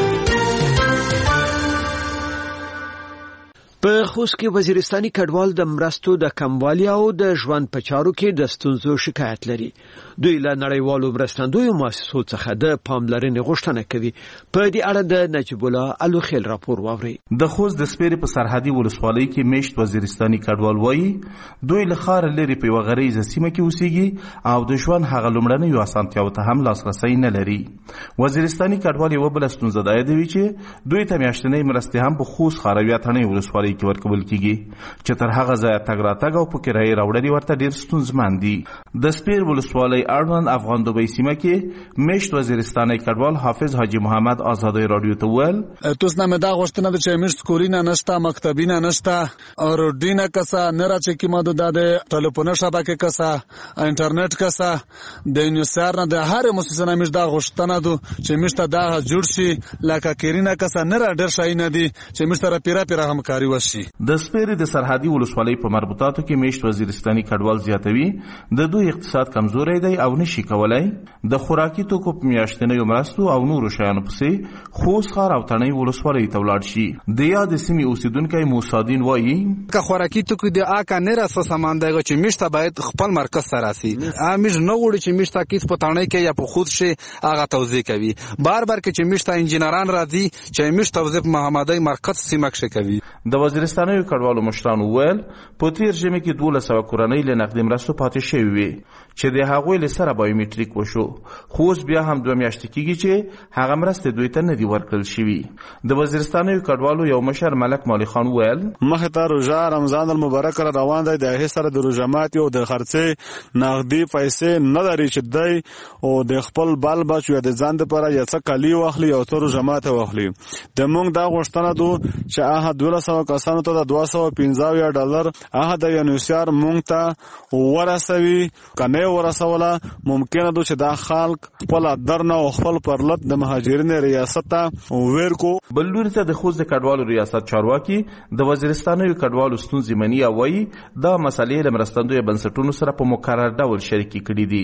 په خوست کې وزیرستاني کډوال د مرستو د کموالي او د ژوند په چارو کې د ستونزو شکایت لري. دوی له نړیوالو مرستندویو مؤسسو څخه د پاملرنې غوښتنه کوي. په دې اړه د نجیب الله الوخیل راپور واوري. د خوست د سپیرې په سرحدي ولسوالۍ کې میشت وزیرستاني کډوال وایي دوی له ښاره لرې په یوه غریزه سیمه کې اوسېږي او د ژوند هغه لومړنیو اسانتیاوو ته هم لاسرسی نه لري. وزیرستاني کډوال یوه بله ستونزه دا یادوي چې دوی ته میاشتنۍ مرستې هم په خوست ښاروي اتڼۍ ولسوالۍ کې ورکول کیږي چې تر هغه ځایه تګ راتګ او په کرایې راوړل ورته ډېر ستونزمن دي. د سپیر ولسوالۍ اړوند افغان دوبۍ سیمه کې میشت وزیرستاني کډوال حافظ حاجی محمد آزادۍ رادیو ته وویل توس نه مې دا غوښتنه ده چې میشت کورینه نشته، مکتبینه نشته او روډینه کسه نه راځي کې ماده د ټلیفون شبکه کسه انټرنیټ کسه د یونیسار نه د هر مؤسسه نه میشت دا غوښتنه ده چې میشت دا جوړ شي لکه کورینه کسه نه را ډېر شای نه دي چې میشت را پیرا پیرا همکاري وشي. د سپیرې د سرحدي ولسوالۍ په مربوطاتو کې میشت وزیرستاني کډوال زیاتوي د دوی اقتصاد کمزوری دی او نشي کولای د خوراکي توکو په میاشتنیو مرستو او نورو شیانو پسې خوست ښار او تڼۍ ولسوالۍ ته ولاړ شي. د یادې سیمې اوسیدونکی موسادین وایي که خوراکي توکو د آکا نه راسه سامان دی چې میشته باید خپل مرکز ته راسي. امیش نه غواړي چې میشته کیس په تڼۍ کې یا په خوست شي هغه توزیع کوي. بار بار کې چې میشته انجینران راځي چې میشته توزیع په محمدای مرکز سیمه کې کوي. د وزیرستاني کډوالو مشران وویل په تیر ژمي کې دولس سوه کورنۍ له نقدي مرستو پاتې شوې وي چې د هغوی له سره بایومټریک وشو، خو اوس بیا هم دوه میاشتې کېږي چې هغه مرستې دوی ته نه دي ورکړل شوي. د وزیرستاني کډوالو یو مشر ملک مالی خان وویل مخې ته روژه رمضان المبارک را روان دی، د هغې سره د روژه ماتي او د خرڅې نقدي پیسې نه لري چې دی او د خپل بال بچ یا د ځان دپاره یا څه کالي واخلي او څه روژه ماتی واخلي. د موږ دا غوښتنه ده چې هغه دولس سوه کسانو ته د دوه سوه پنځه اویا ډالر هغه د یونیسار موږ ته ورسوي. که نه ورسوله ممکنه ده چې دا خلک خپل درنه او خپل پرلط د مهاجرین ریاست ته ورکو. بل لوري ته د خوست د کډوالو ریاست چارواکي د وزیرستاني کډوالو ستونزې مني او وایي دا مسلې له مرستندویو بنسټونو سره په مکرر ډول شریکې کړي دي.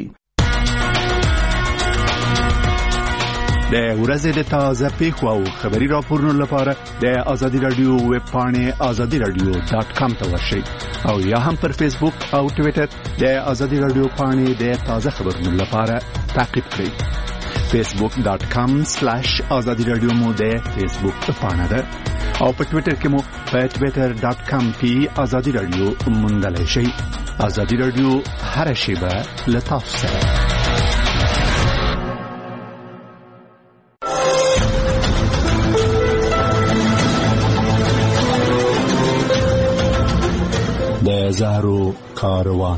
د ورځې د تازه پیښو او خبري راپورونو لپاره د آزادي رادیو ویب پاڼې آزادي رادیو ډاټ کام ته ورشئ او یا هم پر فیسبوک او ټویټر د آزادي رادیو پاڼې د تازه خبرونو لپاره تعقیب کړئ. فیسبوک ډاټ کام سلاش آزادي رادیو مو د فیسبوک پاڼه ده او په ټویټر کې مو په ټویټر ډاټ کام کې ازادي رادیو موندلای شئ. ازادي رادیو هر شیبه له تاسو سره. د زهرو کاروان.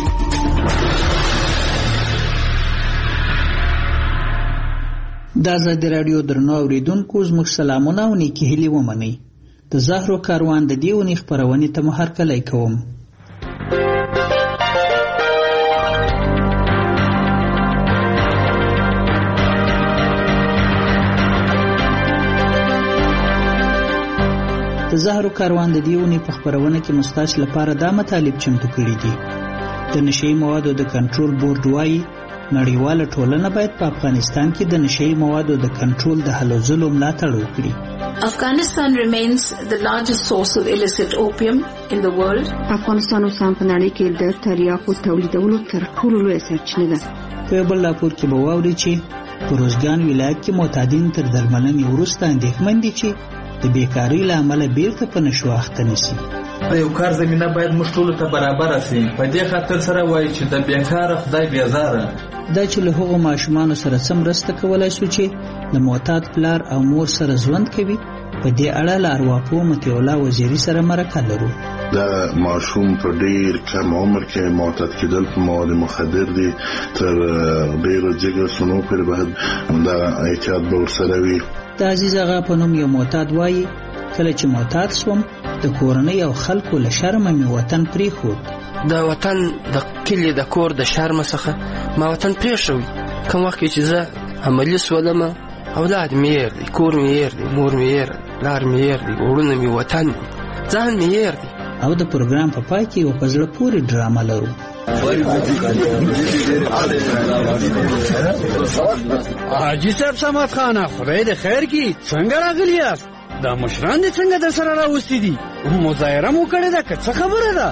د ازادي رادیو درنو اوریدونکو زموږ سلامونه او نیکی هیلې ومنئ. د زهرو کاروان د دې اونۍ خپرونې ته مو هرکلی کوم. د زهرو کاروان د دې اونۍ په خپرونه کې مستاش لپاره دا مطالب چمتو کړي دي. د نشئی موادو د کنټرول بورډ وایي نړیواله ټولنه باید په افغانستان کې د نشئی موادو د کنټرول د هلو ځلو ملاتړ وکړي. Afghanistan remains the largest source of illicit opium in the world. افغانستان اوس هم په نړۍ کې د تریاکو تولیدولو تر ټولو لویه سرچینه ده. په یو بل راپور کې به واورئ چې په روزګان ولایت کې معتادین تر درملنې وروسته اندېښمن دي چې د بیکارۍ له امله بیرته په نشو اخته نشي. د یو کار زمینه باید موږ ټولو ته برابره شي. په دې خاطر سره وایي چې د بیکاره خدای بیزاره. دا چې له هغو ماشومانو سره څه مرسته کولی شو چې د معتاد پلار او مور سره ژوند کوي، په دې اړه له ارواپوه مطیع الله وزیري سره مرکه لرو. دا ماشوم په ډیر کم عمر کې معتاد کېدل په مواد مخدر دي، تر ډیره جګر سنو پورې باید دا احتیاط به ورسره وي. د عزیز اغا په نوم یو معتاد وایي کله چې معتاد شوم د کورنۍ او خلکو له شرمه مې وطن پرېښود. د وطن د کلي د کور د شرمه څخه ما وطن پرېښود. کوم وخت کې چې زه عملي شولم اولاد مې هېر دي، کور مې هېر دی، مور مې هېر دی، پلار مې هېر دی، وروڼه مې، وطن مې، ځان مې هېر دی. او د پروګرام په پای کې یو په زړه پورې ډرامه لرو. حاجي صاحب صمد خانه خدای دې خیر کړي، څنګه راغلی یاست؟ دا مشران دې څنګه در سره راوستي دي؟ مظاهره مو کړې ده که څه خبره ده؟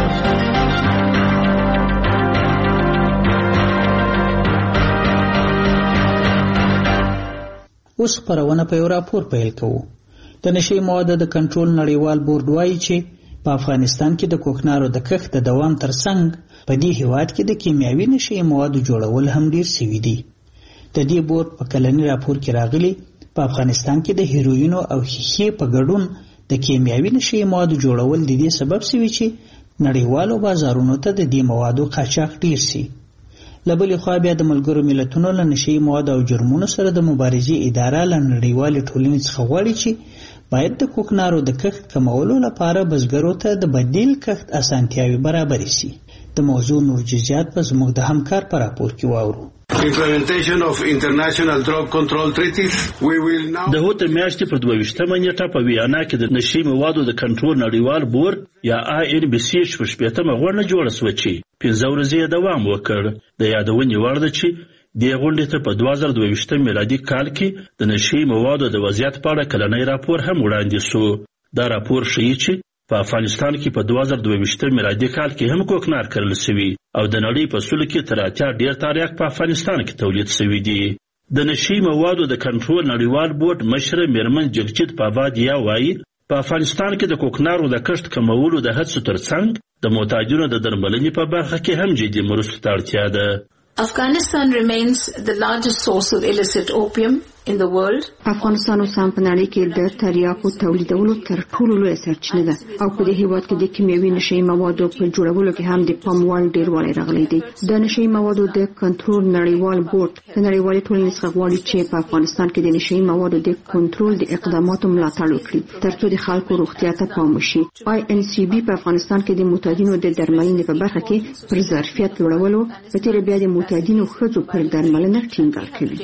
اوس خپرونه په یو راپور پیل کوو. د نشئی موادو د کنټرول نړیوال بورډ وایي چې په افغانستان کې د کوکنارو د کښت د دوام ترڅنګ په دې هیواد کې د کیمیاوي نشئی موادو جوړول هم ډیر سوي دي. د دې بورډ په کلني راپور کې راغلي په افغانستان کې د هیروینو او ښیښې په ګډون د کیمیاوي نشئی موادو جوړول د دې سبب سوي چې نړیوالو بازارونو ته د دې موادو قاچاق ډیر سي. له بلې خوا بیا د ملګرو ملتونو له نشئی موادو او جرمونو سره د مبارزې اداره له نړیوالې ټولنې څخه غواړي چې باید د کوکنارو د کښت کمولو لپاره بزګرو ته د بدیل کښت اسانتیاوې برابرې شي. د موضوع نور جزئیات په زموږ د همکار په راپور کې واورو. Implementation of international drug control treaties. We will now د هوته میاشتې په دوه ویشتمه نیټه په ویانا کې د نشئی موادو د کنټرول نړیوال بورډ یا آی ان بي سي شپږشپېتمه غونډه جوړه شوه چې پنځه ورځې یې دوام وکړ. د یادونې وړ ده چې دې غونډې ته په دوه زره دوه ویشتم میلادي کال کې د نشئی موادو د وضعیت په اړه کلنی راپور هم وړاندې شو. دا راپور ښیي چې په افغانستان کې په دوه زره دوه ویشتم میلادي کال کې هم کوکنار کرل شوي او د نړۍ په سلو کې تر اتیا ډیر تریاک په افغانستان کې تولید شوي دي. د نشئی موادو د کنټرول نړیوال بورډ مشره میرمن جگجیت پاوادیا وایي په افغانستان کې د کوکنارو د کښت کمولو د هڅو ترڅنګ د معتادینو د درملنې په برخه کې هم جدي مرستو ته اړتیا ده. Afghanistan remains the largest source of illicit opium in the world. افغانستان اوس هم په نړۍ کې د تریاکو تولیدولو تر ټولو لویه سرچینه ده او په دې هیواد کې د کیمیاوي نشئی موادو په جوړولو کې هم د پام وړ ډیروالی راغلی دی. د نشئی موادو د کنټرول نړیوال بورډ د نړیوالې ټولنې څخه غواړي چې په افغانستان کې د نشئی موادو د کنټرول د اقداماتو ملاتړ وکړي ترڅو د خلکو روغتیا ته پام وشي. آی ان سی بي په افغانستان کې د معتادینو د درملنې په برخه کې پر ظرفیت لوړولو په تیر بیا د معتادینو ښځو پر درملنه ټینګار کوي.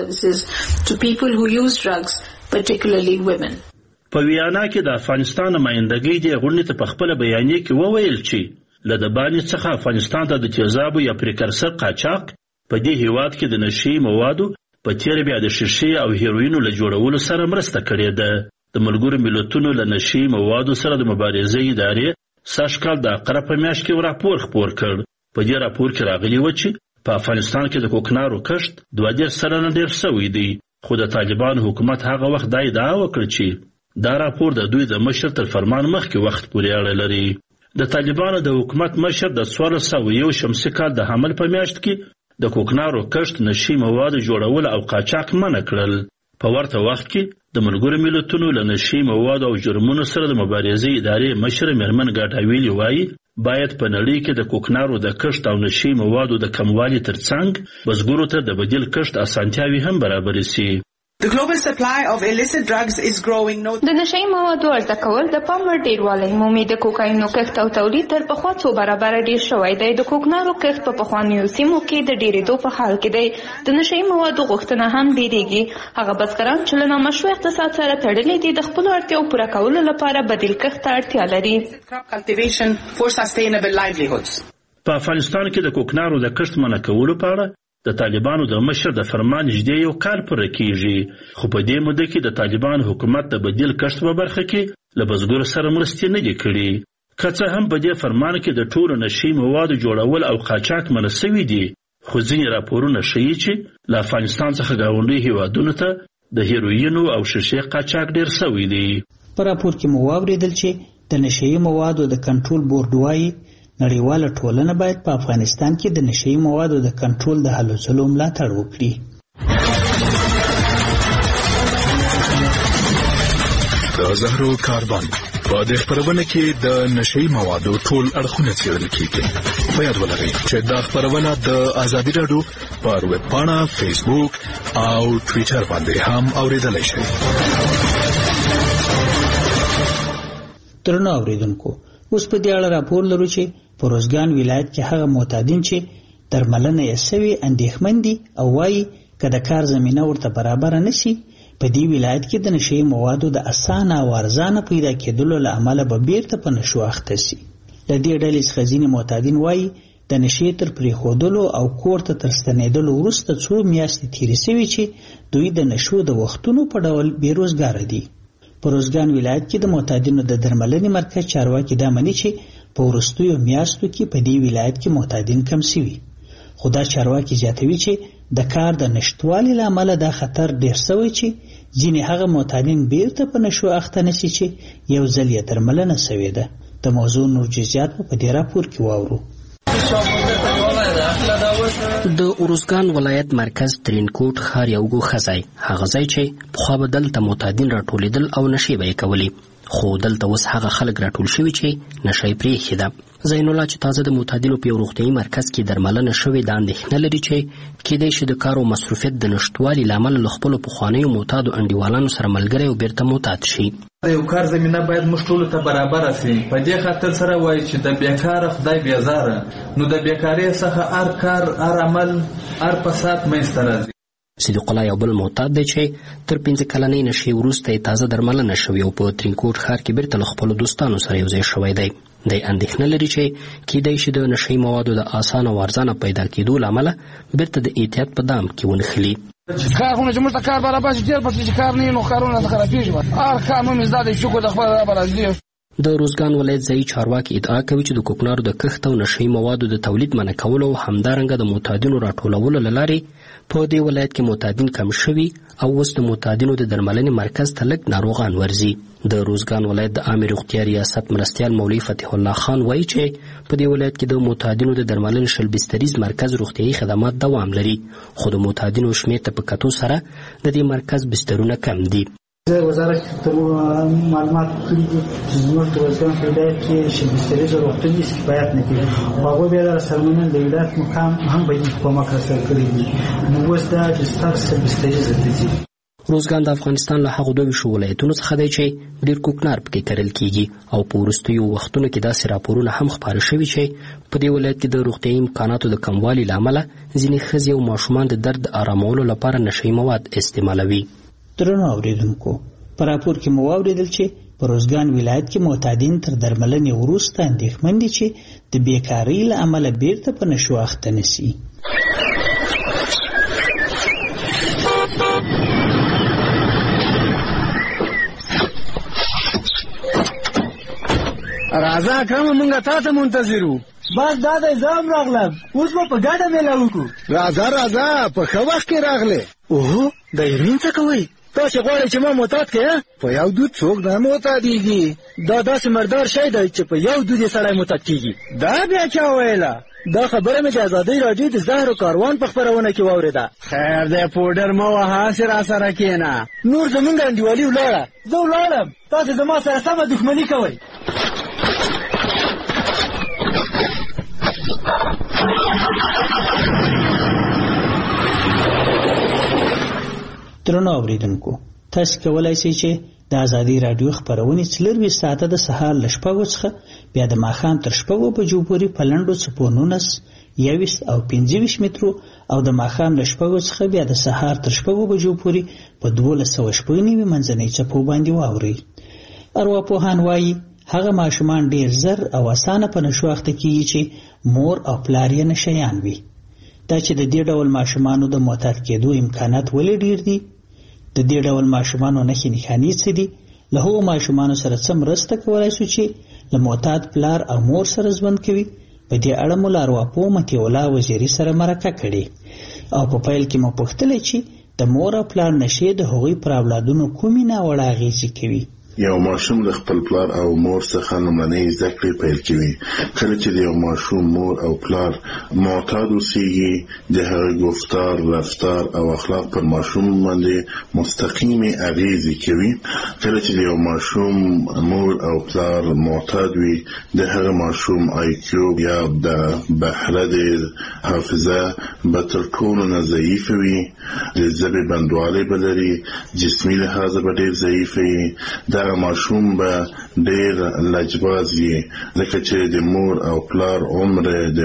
To people who use drugs, particularly women. په ویانا کې د افغانستان نمائندګۍ د غونډې ته په خپل بیانیه کې وویل چې له د باندې څخه افغانستان ته د تیزابو یا پریکرسر قاچاق په دې هیواد کې د نشئی موادو په تیر بیا د شیشې او هیروینو له جوړولو سره مرسته کړې ده. د ملګرو ملتونو له نشئی موادو سره د مبارزې ادارې سږ کال د عقرب په میاشت کې راپور خپور کړ. په دې راپور کې راغلي و چې په افغانستان کې د کوکنارو کښت دوه دېرش سلنه ډېر شوی دی، خو د طالبانو حکومت هغه وخت دا ادعا وکړه چې دا راپور د دوی د مشر تر فرمان مخکې وخت پورې اړه لري. د طالبانو د حکومت مشر د څوارلس سوه یو شمسي کال د حمل په میاشت کې د کوکنارو کښت، نشي موادو جوړول او قاچاق منع کړل. په ورته وخت کې د ملګرو ملتونو له نشي موادو او جرمونو سره د مبارزې ادارې مشر میرمن ګاټاویلي وایي باید په نړۍ کې د کوکنارو د کښت او نشي موادو د کموالي ترڅنګ بزګرو ته د بدیل کښت اسانتیاوې هم برابرې سي. The global supply of illicit drugs is growing. د نشئی موادو عرضه کول د پام وړ ډیروالی مومي. د کوکاینو کښت او تولید تر پخوا څو برابره ډیر شوی دی. د کوکنارو کښت په پخوانیو سیمو کې د ډیرېدو په حال کې دی. د نشئی موادو غوښتنه هم ډیریږي. هغه بزګران چې له نامشروع اقتصاد سره تړلي دي د خپلو اړتیاو پوره کولو لپاره بدیل کښت ته اړتیا لري. Cultivation for sustainable livelihoods. په افغانستان کې د کوکنارو د کښت منع کولو په اړه د طالبانو د مشر د فرمان نږدې یو کال پوره کیږي، خو په دې موده کې د طالبان حکومت د بدیل کښت په برخه کې له بزګرو سره مرستې نه دي کړي. که څه هم په دې فرمان کې د ټولو نشي موادو جوړول او قاچاق منع سوي دي، خو ځینې راپورونه ښیي چې له افغانستان څخه ګاونډي هیوادونو ته د هیروینو او شیشې قاچاق ډیر سوي دي. په راپور کې مو واورېدل چې د نشي موادو د کنټرول بورډ وایي نړیواله ټولنه باید په افغانستان کې د نشئی موادو د کنټرول د هلو ځلو ملاتړ وکړي. د زهرو کاربن په دې خپرونه کې د نشئی موادو ټول اړخونه څېړل کیږي. په یاد ولرئ چې دا خپرونه د ازادي راډیو پر ویب پاڼه، فیسبوک او ټویټر باندې هم اورېدلی شئ. درنو اوریدونکو، اوس په دې اړه راپور لرو چې په روزګان ولایت کې هغه معتادین چې درملنه یې سوي اندېښمن دي او وایي که د کار زمینه ورته برابره نشي په دې ولایت کې د نشئی موادو د اسانه او ارزانه پیدا کېدلو له امله به بیرته په نشو اخته سي. له دې ډلې څخه ځینې معتادین وایي د نشې تر پرېښودلو او کور ته تر ستنېدلو وروسته څو میاشتې تېرې سوي چې دوی د نشو د وختونو په ډول بېروزګاره دي. په روزګان ولایت کې د معتادینو د درملنې مرکز چارواکي دا مني چې په وروستیو میاشتو کې په دې ولایت کې معتادین کم سوي، خو دا چارواکي زیاتوي چې د کار د نشتوالي له امله دا خطر ډیر سوی چې ځینې هغه معتادین بیرته په نشو اخته نشي چې یو ځل یې درملنه سوې ده. د موضوع نور جزئیات په دې راپور کې واورو. د اروزګان ولایت مرکز ترینکوټ ښار یو ګوښه ځای، هغه ځای چې پخوا به دلته معتادین راټولېدل او نشې به یې کولې، خو دلته اوس هغه خلک راټول شوي چې نشه یې پرېښې ده. زین الله چې تازه د معتادینو په یو روغتیایي مرکز کې درملنه شوې دا اندېښنه لري چې کیدای شي د کار او مصروفیت د نشتوالي له امله له خپلو پخوانیو معتادو انډیوالانو سره ملګری او بیرته معتاد شي. د یو کار زمینه باید موږ ټولو ته برابره سي. په دې خاطر سره وایي چې د بیکاره خدای بیزاره، نو د بیکارۍ څخه هر کار، هر عمل، هر فساد منځته راځي. صدیق الله یو بل معتاد دی چې تر پنځه کلنۍ نشې وروسته یې تازه درملنه شوې او په ترینکوټ ښار کې بیرته له خپلو دوستانو سره یو ځای شوی دی. دی اندېښنه لري چې کیدای شي د نشئی موادو د اسانه او ارزانه پیدا کېدو له امله بیرته د احتیاط په دام کې ونښلي. کارونه چې موږ ته کار برابر شي ډېر پټ چې کار نه وي نو کارونه نه خرابېږي. هر کار مو زده دی شکر د خپل رب راضي. د روزګان ولایت ځایي چارواکي ادعا کوي چې د کوکنارو د کښت او نشئی موادو د تولید منع کولو او همدارنګه د معتادینو راټولولو له لارې په دې ولایت کې معتادین کم شوي او اوس د معتادینو د درملنې مرکز ته لږ ناروغان ورځي. د روزګان ولایت د عامې روغتیا ریاست مرستیال مولوي فتح الله خان وایي چې په دې ولایت کې د معتادینو د درملنې شل بستریز مرکز روغتیایي خدمات دوام لري، خو د معتادینو شمېر ته په کتو سره د دې مرکز بسترونه کم دي. وزارت ته معلومات کړي دي چې زموږ د روزګان په ولایت کې شل بستریز روغتون دي کفایت نه کوي، او هغوی بیا د سرمنن د ولایت مقام هم به یې کومک راسره کړی دي، نو اوس دا بستر شل بستریز ته ځي. روزګان د افغانستان له هغو دوه ویشتو ولایتونو څخه دی چې ډېر کوکنار پکې کرل کیږي او په وروستیو وختونو کې داسې راپورونه هم خپاره شوي چې په دې ولایت کې د روغتیایي امکاناتو د کموالي له امله ځینې ښځې او ماشومان د درد آرامولو لپاره نشئی مواد استعمالوي. درنو اوریدونکو، په راپور کې مو واورېدل چې په روزګان ولایت کې معتادین تر درملنې وروسته اندېښمن دي چې د بیکارۍ له امله بیرته په نشو اخته نشي. راځه اکرمه مونږ تا ته منتظر وو. بس دا دی زه هم راغلم، اوس به په ګډه میله وکړو. راځه راځه په ښه وخت کې راغلې. اوهو د هیروین څه کوئ؟ تاسې غواړئ چې ما معتاد کړې؟ په یو دود څوک نه معتادېږي. دا داسې مردار شی دی چې په یو دود یې سړی معتاد کېږي. دا بیا چا ویله؟ دا خبره مې د ازادۍ راډیو د زهر و کاروان په خپرونه کې واورېده. خیر دی پوډر مه وهه، هسې را سره کښېنه. نور زمونږ انډیوالي ولاړه، زه ولاړم، تاسې زما سره سمه دښمني کوئ. درنو اورېدونکو، تاسې کولی شئ چې د ازادۍ راډیو خپرونې څلرویشت ساعته د سهار له شپږو څخه بیا د ماښام تر شپږو بجو پورې په لنډو څپو نولس، یوویشت او پنځه ویشت مترو او د ماښام له شپږو څخه بیا د سهار تر شپږو بجو پورې په دولس سوه شپږ نوي منځنۍ څپو باندې واورئ. ارواپوهان وایي هغه ماشومان ډېر زر او اسانه په نشو اخته کېږي چې مور او پلار یې نشیان وي. دا چې د دې ډول ماشومانو د معتاد کېدو امکانات ولې ډېر دي؟ د دې ډول ماشومانو نښې نښانې څه دي؟ له هغو ماشومانو سره څه مرسته کولی شو چې له معتاد پلار او مور سره ژوند کوي؟ په دې اړه مو له ارواپوه مطیع الله وزیري سره مرکه کړې او په پیل کې مو پوښتلی چې د مور او پلار نشې د هغوی پر اولادونو کومې ناوړه اغېزې کوي. یو ماشوم د خپل پلار او مور څخه لومړنۍ زده کړې پیل کوي. کله چې د یو ماشوم مور او پلار معتاد اوسېږي، د هغه گفتار، رفتار او اخلاق پر ماشوم باندې مستقیمې اغېزې کوي. کله چې د یو ماشوم مور او پلار معتاد وي، د هغه ماشوم آی کیو یا د بهره د حافظه به تر ټولو نه ضعیفه وي، د ژبې بندوالی به لري، جسمي لحاظه به ډېر ضعیفه وي. دغه ماشوم به ډېر لجباز وي، ځکه چې د مور او پلار عمر د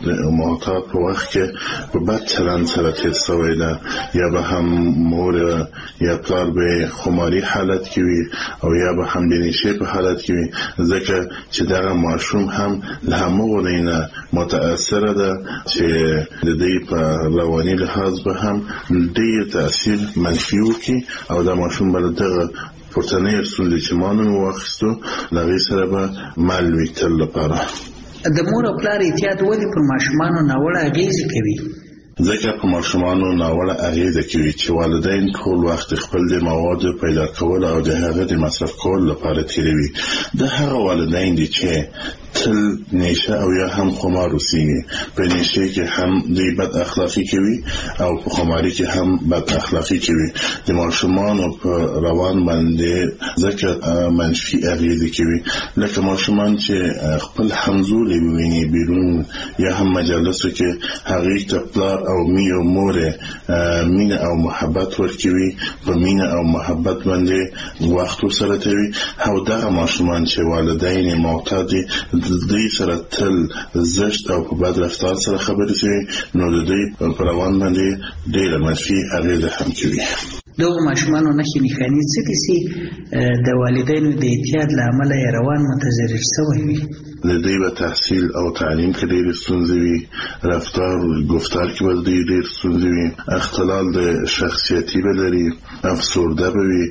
معتاد په وخت کې په بد چلند سره تېر شوی ده، یا به هم مور یا پلار به خماري حالت کې وي او یا به هم د نشې په حالت کې وي، ځکه چې دغه ماشوم هم له همغو دی نه متاثره ده چې د دوی په رواني لحاظ به هم ډېر تاثیر منفي وکړي او دا ماشوم به له دغه پورتنۍ ستونزې چې ما نن واخیستو له هغې سره به مل وي تل لپاره. د مور او پلار احتیاط ولې پر ماشومانو ناوړه اغېزې کوي؟ ځکه په ماشومانو ناوړه اغېزه کوي چې والدین ټول وخت خپل د موادو پیدا کول او د هغه د مصرف کولو لپاره تېروي. د هغه والدین دي چې تل نیشه او یا هم خمار اوسېږي. په نیشه کې هم دوی بد اخلاقي کوي او په خماري کې هم بد اخلاقي کوي. د ماشومانو په روان باندې ځکه منفي اغېزې کوي، لکه ماشومان چې خپل همزولي وویني بیرون یا هم مجالسو کې هغې ته پلار او می او مور مینه او محبت ورکوي، په مینه او محبت باندې وخت ورسره تېروي. او دغه ماشومان چې والدین معتاد دي، د دوی سره تل زشت او په بد رفتار سره خبرې کوي، نو د دوی په روان باندې ډېره منفي اغېزه هم کوي. دغو ماشومانو نښې نښانې څه دي چې د والدینو د احتیاط له امله یې روان متضرر شوی وي؟ د دوی به تحصیل او تعلیم کې ډېرې ستونزې وي، رفتار گفتار کې به دوی ډېر ستونزې وي، اختلال د شخصیتي به لري، افسرده به وي.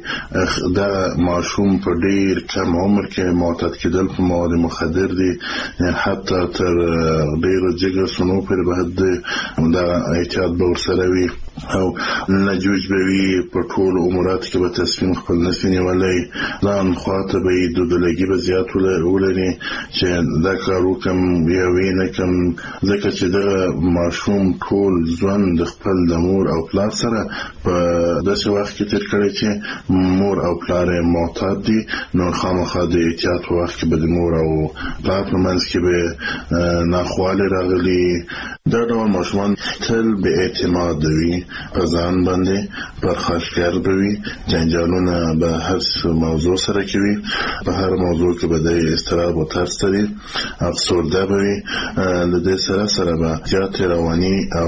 دغه ماشوم په ډېر کم عمر کې معتاد کېدل په مواد مخدر دي، حتی تر ډېرو جګر سنو پورې به دغه احتیاط به ورسره وي او لجوج به وي. په ټولو اموراتو کې به تصمیم خپل نشي نیولی، ځان خواته به یې دودلګي به زیات ولري چې دا کار وکړم یا ویې نه کړم، ځکه چې دغه ماشوم ټول ژوند د خپل د مور او پلار سره په داسې وخت کې تېر کړی چې مور او پلار یې معتاد دي، نو خامخا د احتیاط په وخت کې به د مور او پلار په منځ کې به ناخوالې راغلي. دا ډول ماشومان تل بې اعتماده وي، په ځان باندې پرخاشګر به وي، جنجالونه به هر موضوع سره کوي، په هر موضوع کې به د اضطراب او ترس لري، افسرده به وي. له دې سره سره به زیاتې رواني او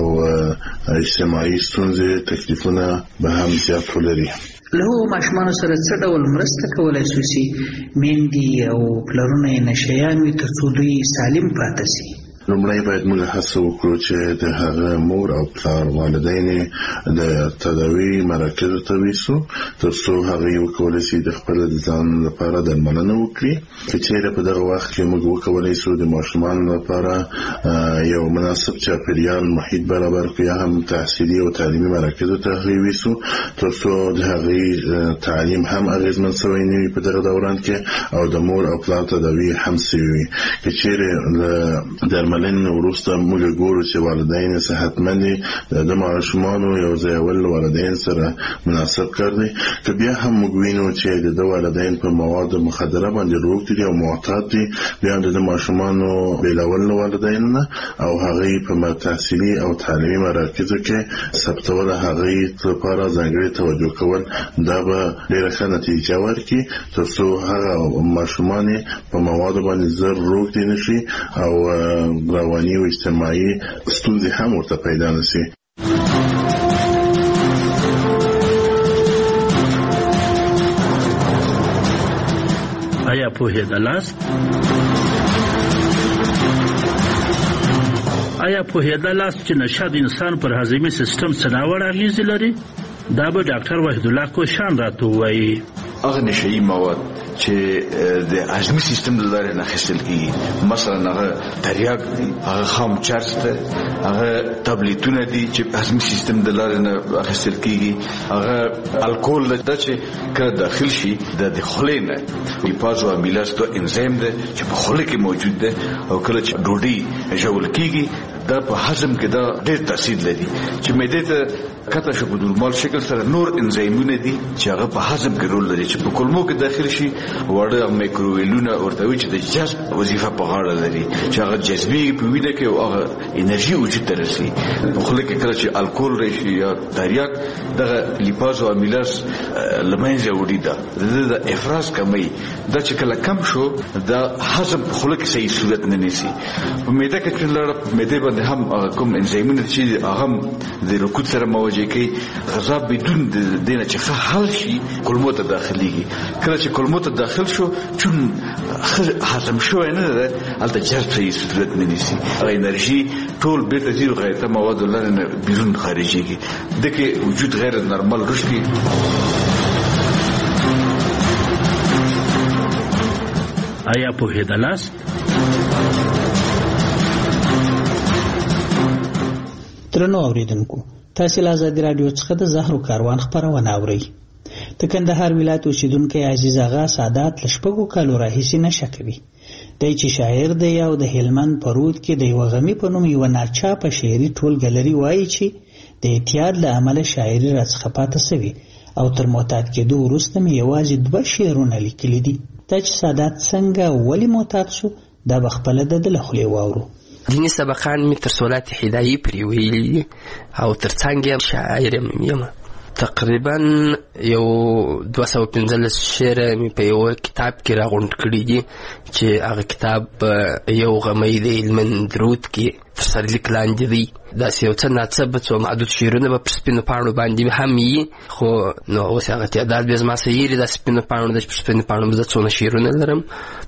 اجتماعي ستونزې تکلیفونه به هم زیات ولري. له هغو ماشومانو سره څه ډول مرسته کولی شو چې میندې او پلرونه یې نشیان وي تر څو دوی سالم پاتې شي؟ لومړی باید موږ هڅه وکړو چې د هغه مور او پلار والدین د تداوي مراکزو ته ویسو تر څو هغوی وکولی شي د خپل ځان لپاره درملنه وکړي. که چیرې په دغه وخت کې موږ وکولی شو د ماشومانو لپاره یو مناسب چاپیریال محیط برابر کړو یا هم تحصیلي او تعلیمي مراکزو ته هغوی ویسو تر څو د هغوی تعلیم هم اغېزمن شوی نه وي په دغه دوران کې او د مور او پلار تداوي هم شوي وي. که چیرې درملنې وروسته موږ ګورو چې والدین صحتمند دي د ماشومانو یو ځای ول والدین سره مناسب کار دی. که بیا هم موږ وینو چې د والدین په مواد مخدره باندې روږدي دي او معتاد دي بیا د ماشومانو بیلول والدین نه او هغوی په تحصیلي او تعلیمي مراکزو کې ثبتول هغوی لپاره ځانګړې توجه کول دا به ډېره ښه نتیجه ورکړي تر څو هغه ماشومان په موادو باندې زر روږدي نه شي او رواني او اجتماعي ستونزې هم ورته پیدا نه شي. آیا پوهېدلاست آیا پوهېدلاست چې نشه د انسان پر هضمي سیستم څه ناوړه اغېزې لري؟ دا به ډاکټر وحید الله کوشان راته ووایي. هغه نشهیي مواد چې د هضمي سیستم له لارې نه اخیستل کېږي، مثلا هغه تریاک دي، هغه خام چرس ده، هغه تابلیتونه دي چې هضمي سیستم د لارې نه اخیستل کېږي، هغه الکول ده چې کله داخل شي د خولې نه لیپاز او امیلاز تو انزیم ده چې په خوله کې موجود ده او کله چې ډوډۍ ژوول کېږي دا په هضم کې دا ډېر تاثیر لري چې معدې ته کته شو په نورمال شکل سره نور انزیمونه دي چې هغه په هضم کې رول لري چې په کولمو کې داخل شي وړه مایکروویلونه ورته وي چې د جذب وظیفه په غاړه لري چې هغه جذبي په وینه کې او هغه انرژي وجود ته رسي. په خوله کې کله چې الکول راشي یا تریاک دغه لیپاز او امیلاز لمنځه وړي دا د افراز کمی دا چې کله کم شو دا هضم په خوله کې صحیح صورت نه نیسي. په معده کې چې لړ معده باندې هم کوم انزیمونه چې هغه د رکود سره موجود کې غذا بدون د دینه چې حل شي کولمو ته داخليږي. کله چې کولمو ته داخل شو چون هضم شو نه ده البته جرت یې صورت نه نیسي انرژي ټول بیرته زیرو غیرته مواد لرنه بیرون خارجيږي دغه وجود غیر نورمال رشدي. آیا پوهېدلاست؟ درنو اوریدونکو تاسو له آزادي رادیو څخه د زهرو کاروان خبرونه اورئ. د کندهار ولایت اوسیدونکو عزیز آغا سادات لشپږو کالو راهیسې نشه کوي. دی چې شاعر دی او د هلمند په رود کې د یوه غمي په نوم یوه ناچاپه شعري ټولګه لري وایي چې د اعتیاد له امله شاعري راڅخه پاته سوي او تر معتاد کېدو وروسته مې یوازې دوه شعرونه لیکلي دي. دا چې سادات څنګه ولې معتاد شو دا به خپله د ده له خولې واورو. دینی سبقان می تر سولات هدایي پرې ویلي او تر څنګ یم شاعر یم. تقریبا یو دوه سوه پنځلس شعره مې په یو کتاب کې راغونډ کړي دي چې هغه کتاب یو غمی د هلمند رود کې تر سرلیک لاندې دی. داسې یو څه ناڅه څو محدود شعرونه به پر سپینو پاڼو باندې هم وي خو نو اوس هغه تعداد بیا زما څه یېري دا سپینو پاڼو د پر سپینو پاڼو زه څونه شعرونه لرم.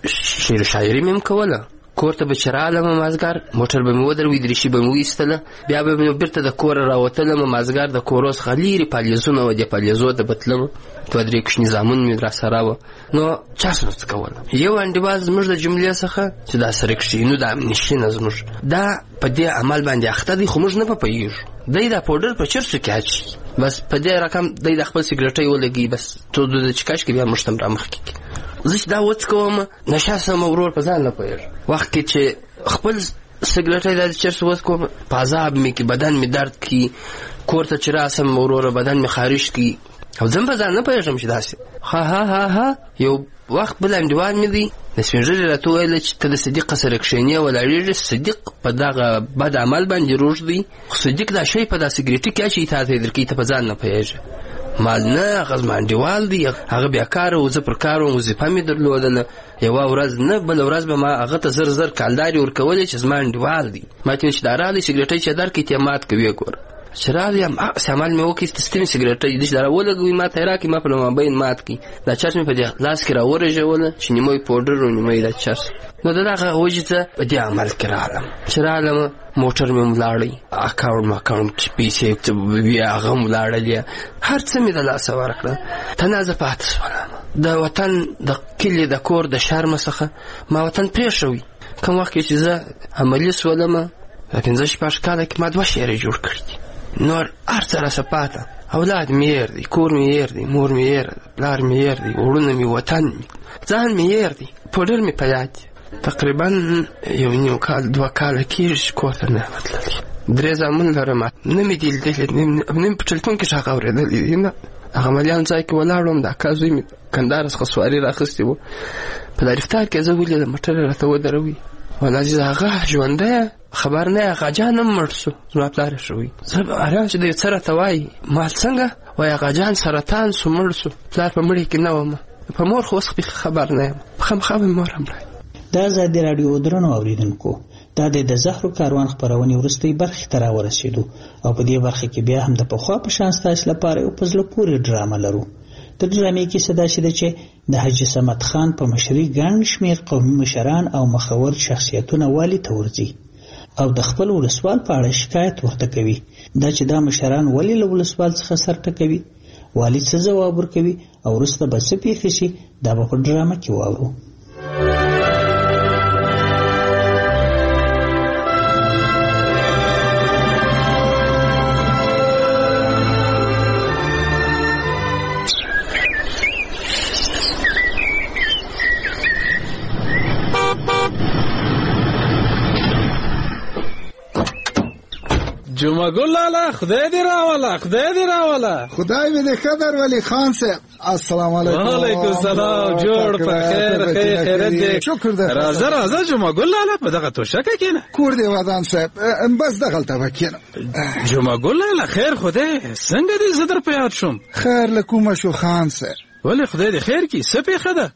شعر شاعري مې هم کوله. کور ته به چې رالم مازدیګر موټر به مې ودروي دریشي به مې وایستله بیا به مې بیرته د کوره راوتلم مازدیګر د کور اوس لیرې پالیزونه وه د پالیزو ته به تلم دوه درې کوچني زامن مې راسره وه نو چا سره څه کوله. یو انډیوال زموږ د جملې څخه چې دا سرکشینو دا امنیشینه زموږ دا په دې عمل باندې اخته دی خو موږ نه په پوهېږو. دی دا پوډر په چرسو کې اچي بس په دې رقم دی د خپل سګرټۍ ولګي بس تو د چکاش کې بیا موږ ته هم رامخکې کړي. زه چې دا وڅکوم نشه سم ورور په ځان نه پوهېږم. وخت کې چې خپل سګرټۍ دا د چرس وڅکوم په عذاب مې کې بدن مې درد کړي کور ته چې راسم وروره بدن مې خارش کړي او زه هم په ځان نه پوهېږم چې داسې ها ها ها ها یو وخت بل انډیوال مې دی د سپین ږیري راته وویله چې ته د صدیق سره کښېنې ولاړېږې صدیق په دغه بد عمل باندې روږ دی خو صدیق دا شی په دا سګرېټي کې اچوي تا ته یې درکوي ته په ځان نه پوهېږې. مال نه هغه زما انډیوال دی هغه بیکاره و زه پر کار وم وظیفه مې درلودله یوه ورځ نه بله ورځ به ما هغه ته زر زر کالدارې ورکولې چې زما انډیوال دی ما ته چې دا راغلی سګرېټۍ چې درکړي ته یې مات کوي ګوره چې راغلی هماغسې عمل مې وکړي ستستې مې سګرېټۍ داسې دا راولګوي ما ته یې راکړي ما په مابین مات کړي دا چرس مې په دې لاس کې راورژوله چې نیمه یې پوډر و نیمه یې دا چرس نو د دغه وجې ته په دې عمل کې راغلم چې راغلم موټر مې ولاړی اکاونټ ماکاونټ پیسې بیا هغه هم ولاړلې هر څه مې د لاسه ورکړه تنازه پاتې شولم د وطن د کلي د کور د شرمه څخه ما وطن پرېښوي کوم وخت کې چې زه عملي شولم په پنځه شپږ کاله کې ما دوه شعرې جوړ کړي دي نور هر څه راسه پاته اولاد مې هېر دی کور مې هېر دی مور مې هېر ده پلار مې هېر دی وروڼه مې وطن مې ځان مې هېر دی پوډر مې په یاد دي تقریبا یو نیم کال دوه کاله کېږي چې کور ته نه یم تللی درې زامن لرم نه مې دي لیدلي نه مې په ټلیفون کې ږغ اورېدلی دي نه هغه عملیان ځای کې ولاړ وم د اکا زوی مې کندهار څخه سواري راخیستې وه په دارفتار کې زه ولیدم موټر یې راته ودروي ولا عزیز هغه ژوندی خبر نه هغه جان هم مړ شو زما پلار یې شوی زه حیران چې دی څه راته وایي مال څنګه وایي هغه جان سرطان شو مړ شو پلار په مړي کې نه وم په مور خو اوس خبر نه یم خامخا مې مور هم راځي د ازادي راډیو درنو اوریدونکو دا د زهرو کاروان خپرونې وروستۍ برخې ته راورسېدو او په دې برخه کې بیا هم د پخوا په شان ستاسو لپاره یو په زړه پورې ډرامه لرو د ډرامې کیسه داسې ده چې د حاجي صمد خان په مشرۍ ګڼ شمېر قومي مشران او مخور شخصیتونه والي ته ورځي او د خپل ولسوال په اړه شکایت ورته کوي دا چې دا مشران ولې له ولسوال څخه سر ټکوي والي څه ځواب ورکوي او وروسته به څه پیښې شي دا به په ډرامه کې واورو جمعه ګل لالا خدای دې راوله خدای دې راوله خدای مې دې قدر ولی خان صاحب السلام علیکم وعلیکم السلام جوړ په خیر خیر خیرت دې شکر دې راځه راځه جمعه ګل لالا په دغه توشکه کېنه کور دې ودان صاحب بس دغلته وکینه جمعه ګل لالا خیر خدای څنګه دې زه در په یاد شوم خیر لکومه شو خان صاحب ولې خدای دې خیر کړي څه پېښه ده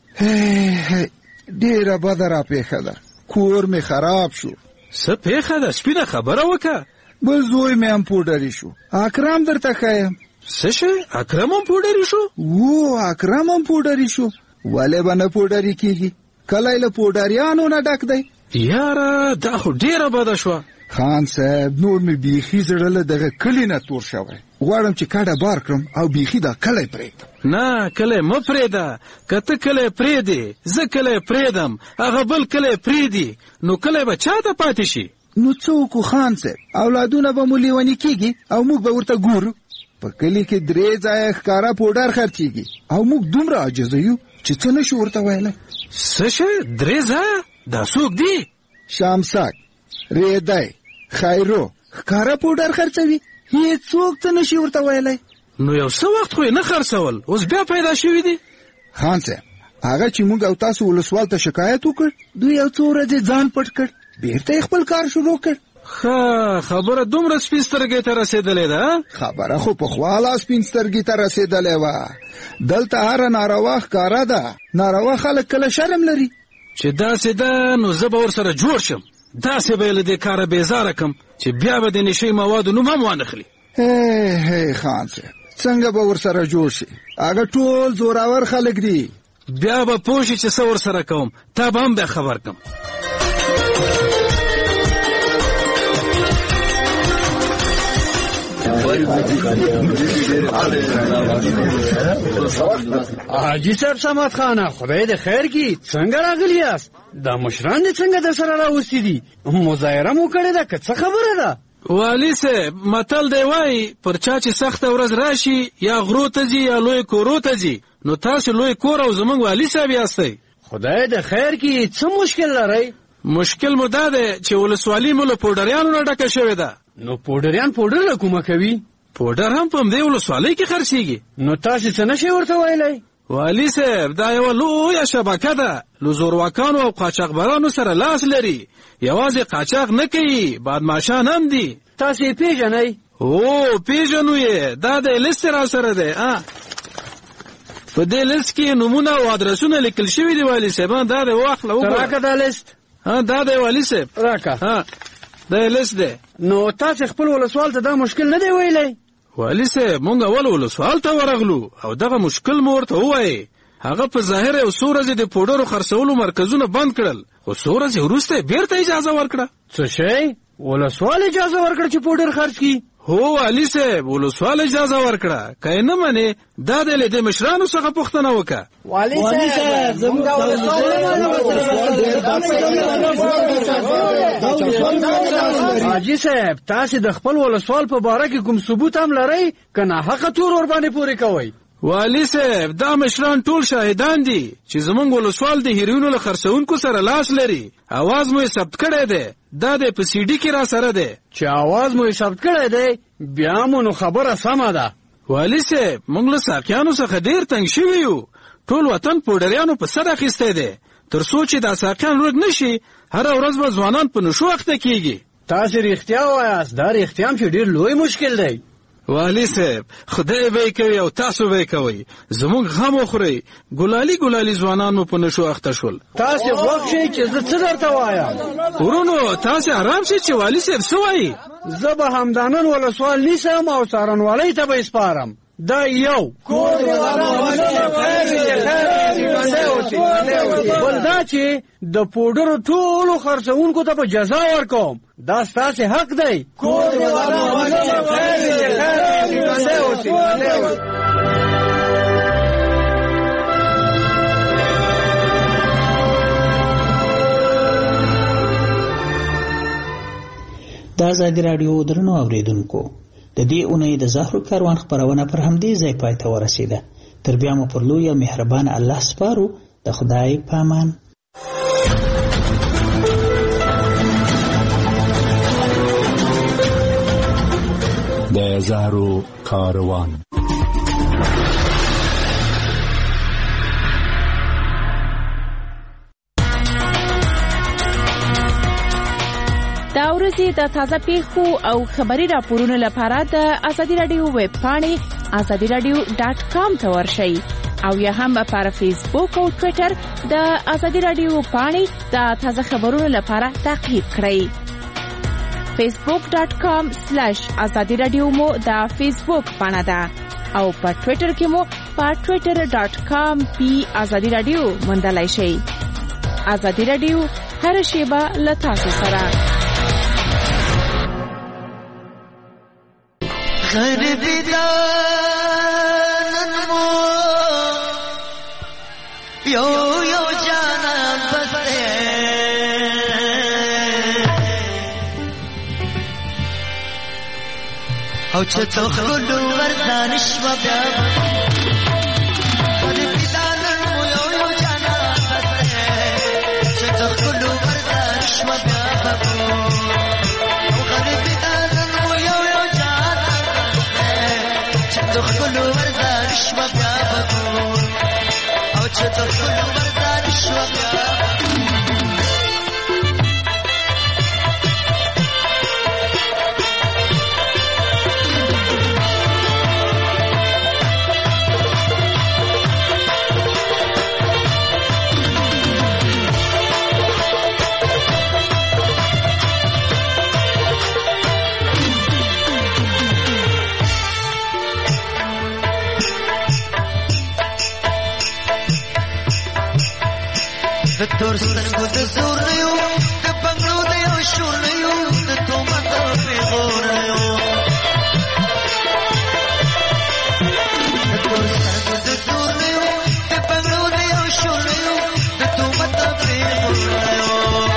ډېره بده را پېښه ده کور مې خراب شو څه پېښه ده سپینه خبره وکړه بل زوی مې هم پوډري شو اکرم درته ښیم څه شی اکرم هم پوډري شو و اکرم هم پوډري شو ولې به نه پوډري کېږي کلی له پوډریانو نه ډک دی یاره دا خو ډېره بده شوه خان صاحب نور مې بیخي زړه له دغه کلي نه تور شوی غواړم چې کډه بار کړم او بیخي دا کلی پرېږدم نه کلی مه پرېږده که ته کلی پرېږدې زه کلی پرېږدم هغه بل کلی پرېږدي نو کلی به چا ته پاتې شي نو څه وکړو خان صاحب اولادونه به مو لیوني کېږي او موږ به ورته ګورو په کلي کې درې ځایه ښکاره پوډر خرڅېږي او موږ دومره عاجزه یو چې څه نشو ورته ویلی څه شی درې ځایه دا څوک دي شامسک ریدی خیرو ښکاره پوډر خرڅوي هېڅوک څه نشي ورته ویلی نو یو څه وخت خو یې نه خرڅول اوس بیا پیدا شوي دي خان صاحب هغه چې موږ او تاسو ولسوال ته شکایت وکړ دوی یو څو ورځې ځان پټ کړ بیرته خپل کار شروع کړ ښه خبره دومره سپین سترګې ته رسېدلې ده خبره خو پخوا لا سپین سترګې ته رسېدلې وه دلته هره ناروا ښکاره ده ناروا خلک کله شرم لري چې داسې ده نو زه به ورسره جوړ شم داسې به یې له دې کاره بېزاره کړم چې بیا به د نشې موادو نوم هم وانخلي هی هی خان صاحب څنګه به ورسره جوړ شي هغه ټول زوراور خلک دي بیا به پوه شي چې څه ورسره کوم تا به هم بیا خبر کړم حاجي صاحب صمد خانه خدای دې خیر کړي څنګه راغلی یاست دا مشران دې څنګه در سره راوستي دي مظاهره مو کړې ده که څه خبره ده والي صاحب متل دی وایي پر چا چې سخته ورځ راشي یا غرو ته ځي یا لوی کورو ته ځي نو تاسو لوی کور او زموږ والي صاحب یاستئ خدای دې خیر کړي څه مشکل لرئ مشکل مو دا دی چې ولسوالي مو له پوډریانو نه ډکه شوې ده نو پوډریان پوډر له کومه کوي پوډر هم په همدې ولسوالۍ کې خرڅېږي نو تاسې څه نشئ ورته ویلی والي صاحب دا یوه لویه شبکه ده له زورواکانو او قاچاقبرانو سره لاس لري یوازې قاچاق نه کوي بادماشان هم دي تاسې یې پېژنئ او پېژنو یې دا د لیست را سره دی په دې لیست کې نومونه او ادرسونه لیکل شوي دي والي صاحب دا دی واخله راکه دا لیست دا دی والي صاحب راکه دا لیست دی. نو تاسو خپل ولسوال ته دا مشکل نه دی ویلی؟ والي صاحب مونږ اول ولسوال ته ورغلو او دغه مشکل مو ورته ووایي. هغه په ظاهر یو څو ورځې د پوډرو خرڅولو مرکزونه بند کړل، خو څو ورځې وروسته بیرته اجازه ورکړه. څه شی؟ ولسوال اجازه ورکړه چې پوډر خرڅ کړي؟ هو والي صاحب ولسوال اجازه ورکړه، که نه منې دا دی له دې مشرانو څخه پوښتنه وکړه. والي صاحب زموږ حاجي صاحب تاسو د خپل ولسوال په باره کې کوم ثبوت هم لرئ که نه حقه تور ور باندې پورې کوئ؟ والي صاحب دا مشران ټول شاهدان دي چې زمونږ ولسوال د هیروینو له خرڅونکو سره لاس لري. اواز مو ثبت کړی دی، دا د په سی ډي کې را سره دی. چې اواز مو ثبت کړی دی بیا مو نو خبره سمه ده. والي صاحب موږ له ساقیانو څخه ډېر تنګ شوي یو، ټول وطن پوډریانو په سر اخیستی دی. تر څو چې دا ساقیان ورک نشي هره ورځ به ځوانان په نشو اخته کیږي. تاسو رښتیا وایاست، دا رښتیا هم چې ډېر لوی مشکل دی. والي صاحب خدای به یې کوي او تاسو به یې کوئ، زموږ غم وخورئ. ګلالي ګلالي ځوانان مو په نشو اخته شول. تاسو غوږ شئ چې زه څه درته وایم. ورونو تاسو آرام شئ چې والي صاحب څه وایي. زه به همدانن ولسوال نیسم او څارنوالۍ ته به یې سپارم. دا یو بل دا چې د پوډرو ټولو خرڅونکو ته به جزا ورکوم. دا ستاسې حق دی. د ازادي راډیو درنو اوریدونکو، د دې اونۍ د زهرو کاروان خپرونه پر همدې ځای پای ته ورسېده. تر بیا مو پر لوی او مهربان الله سپارو. د خدای په امان. د زهرو کاروان. دا ورځې د تازه پیښو او خبري راپورونو لپاره د ازادي راډیو ویب پاڼې ازادي راډیو ډاټ کام ته ورشئ او یا هم پر فیسبوک او ټویټر د ازادي راډیو پاڼې د تازه خبرونو لپاره تعقیب کړئ. فیسبوک ډاټ کام سلیش ازادي راډیو مو د فیسبوک پاڼه ده او په ټویټر کې مو په ټویټر ډاټ کام پی ازادي راډیو موندلای شئ. ازادي راډیو هر شیبه له تاسو سره. غربی دانن مو یو یو جانان بسته او چه تخلو وردانش و بیا غربی دانن مو یو یو جانان بسته چه تخلو وردانش و بیا بگو غربی دانن مو یو یو تخلو وردانش و بیا بگو او چه تخلو وردانش و بیا د تور سترګو د زور نه یو د بنګلو د یو شور نه یو د تومت د پیغور نه یو د تور سترګو د زور نه یو د بنګلو د یو شور نه یو د تومت د پیغور نه یو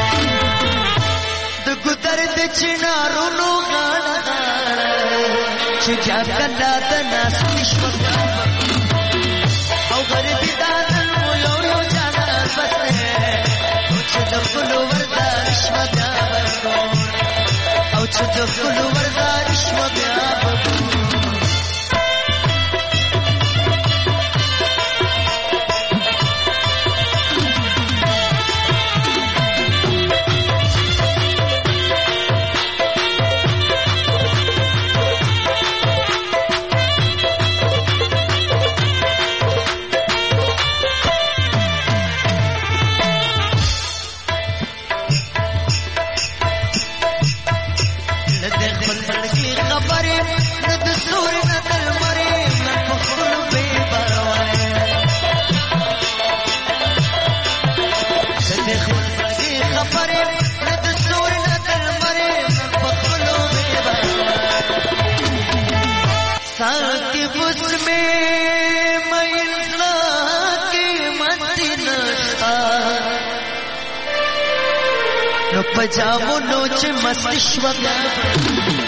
د ګودر د چنارونو غاړه غاړه چې جاب کنده د ناس نشو او غریبی دادن مو یو یو جانان بسته چې د خلو وردانش و بیا بگو او چې د خلو وردانش و بیا بگو سوري نه د لمرې مړ په خپلو بې پروایه د دې خپلواکي خبرې نه د سوري نه د لمرې مړ په خپلو بې پروایه ساقي بس میں میلا کی منتی نشتا نو پجامو نوچ مست شو بیا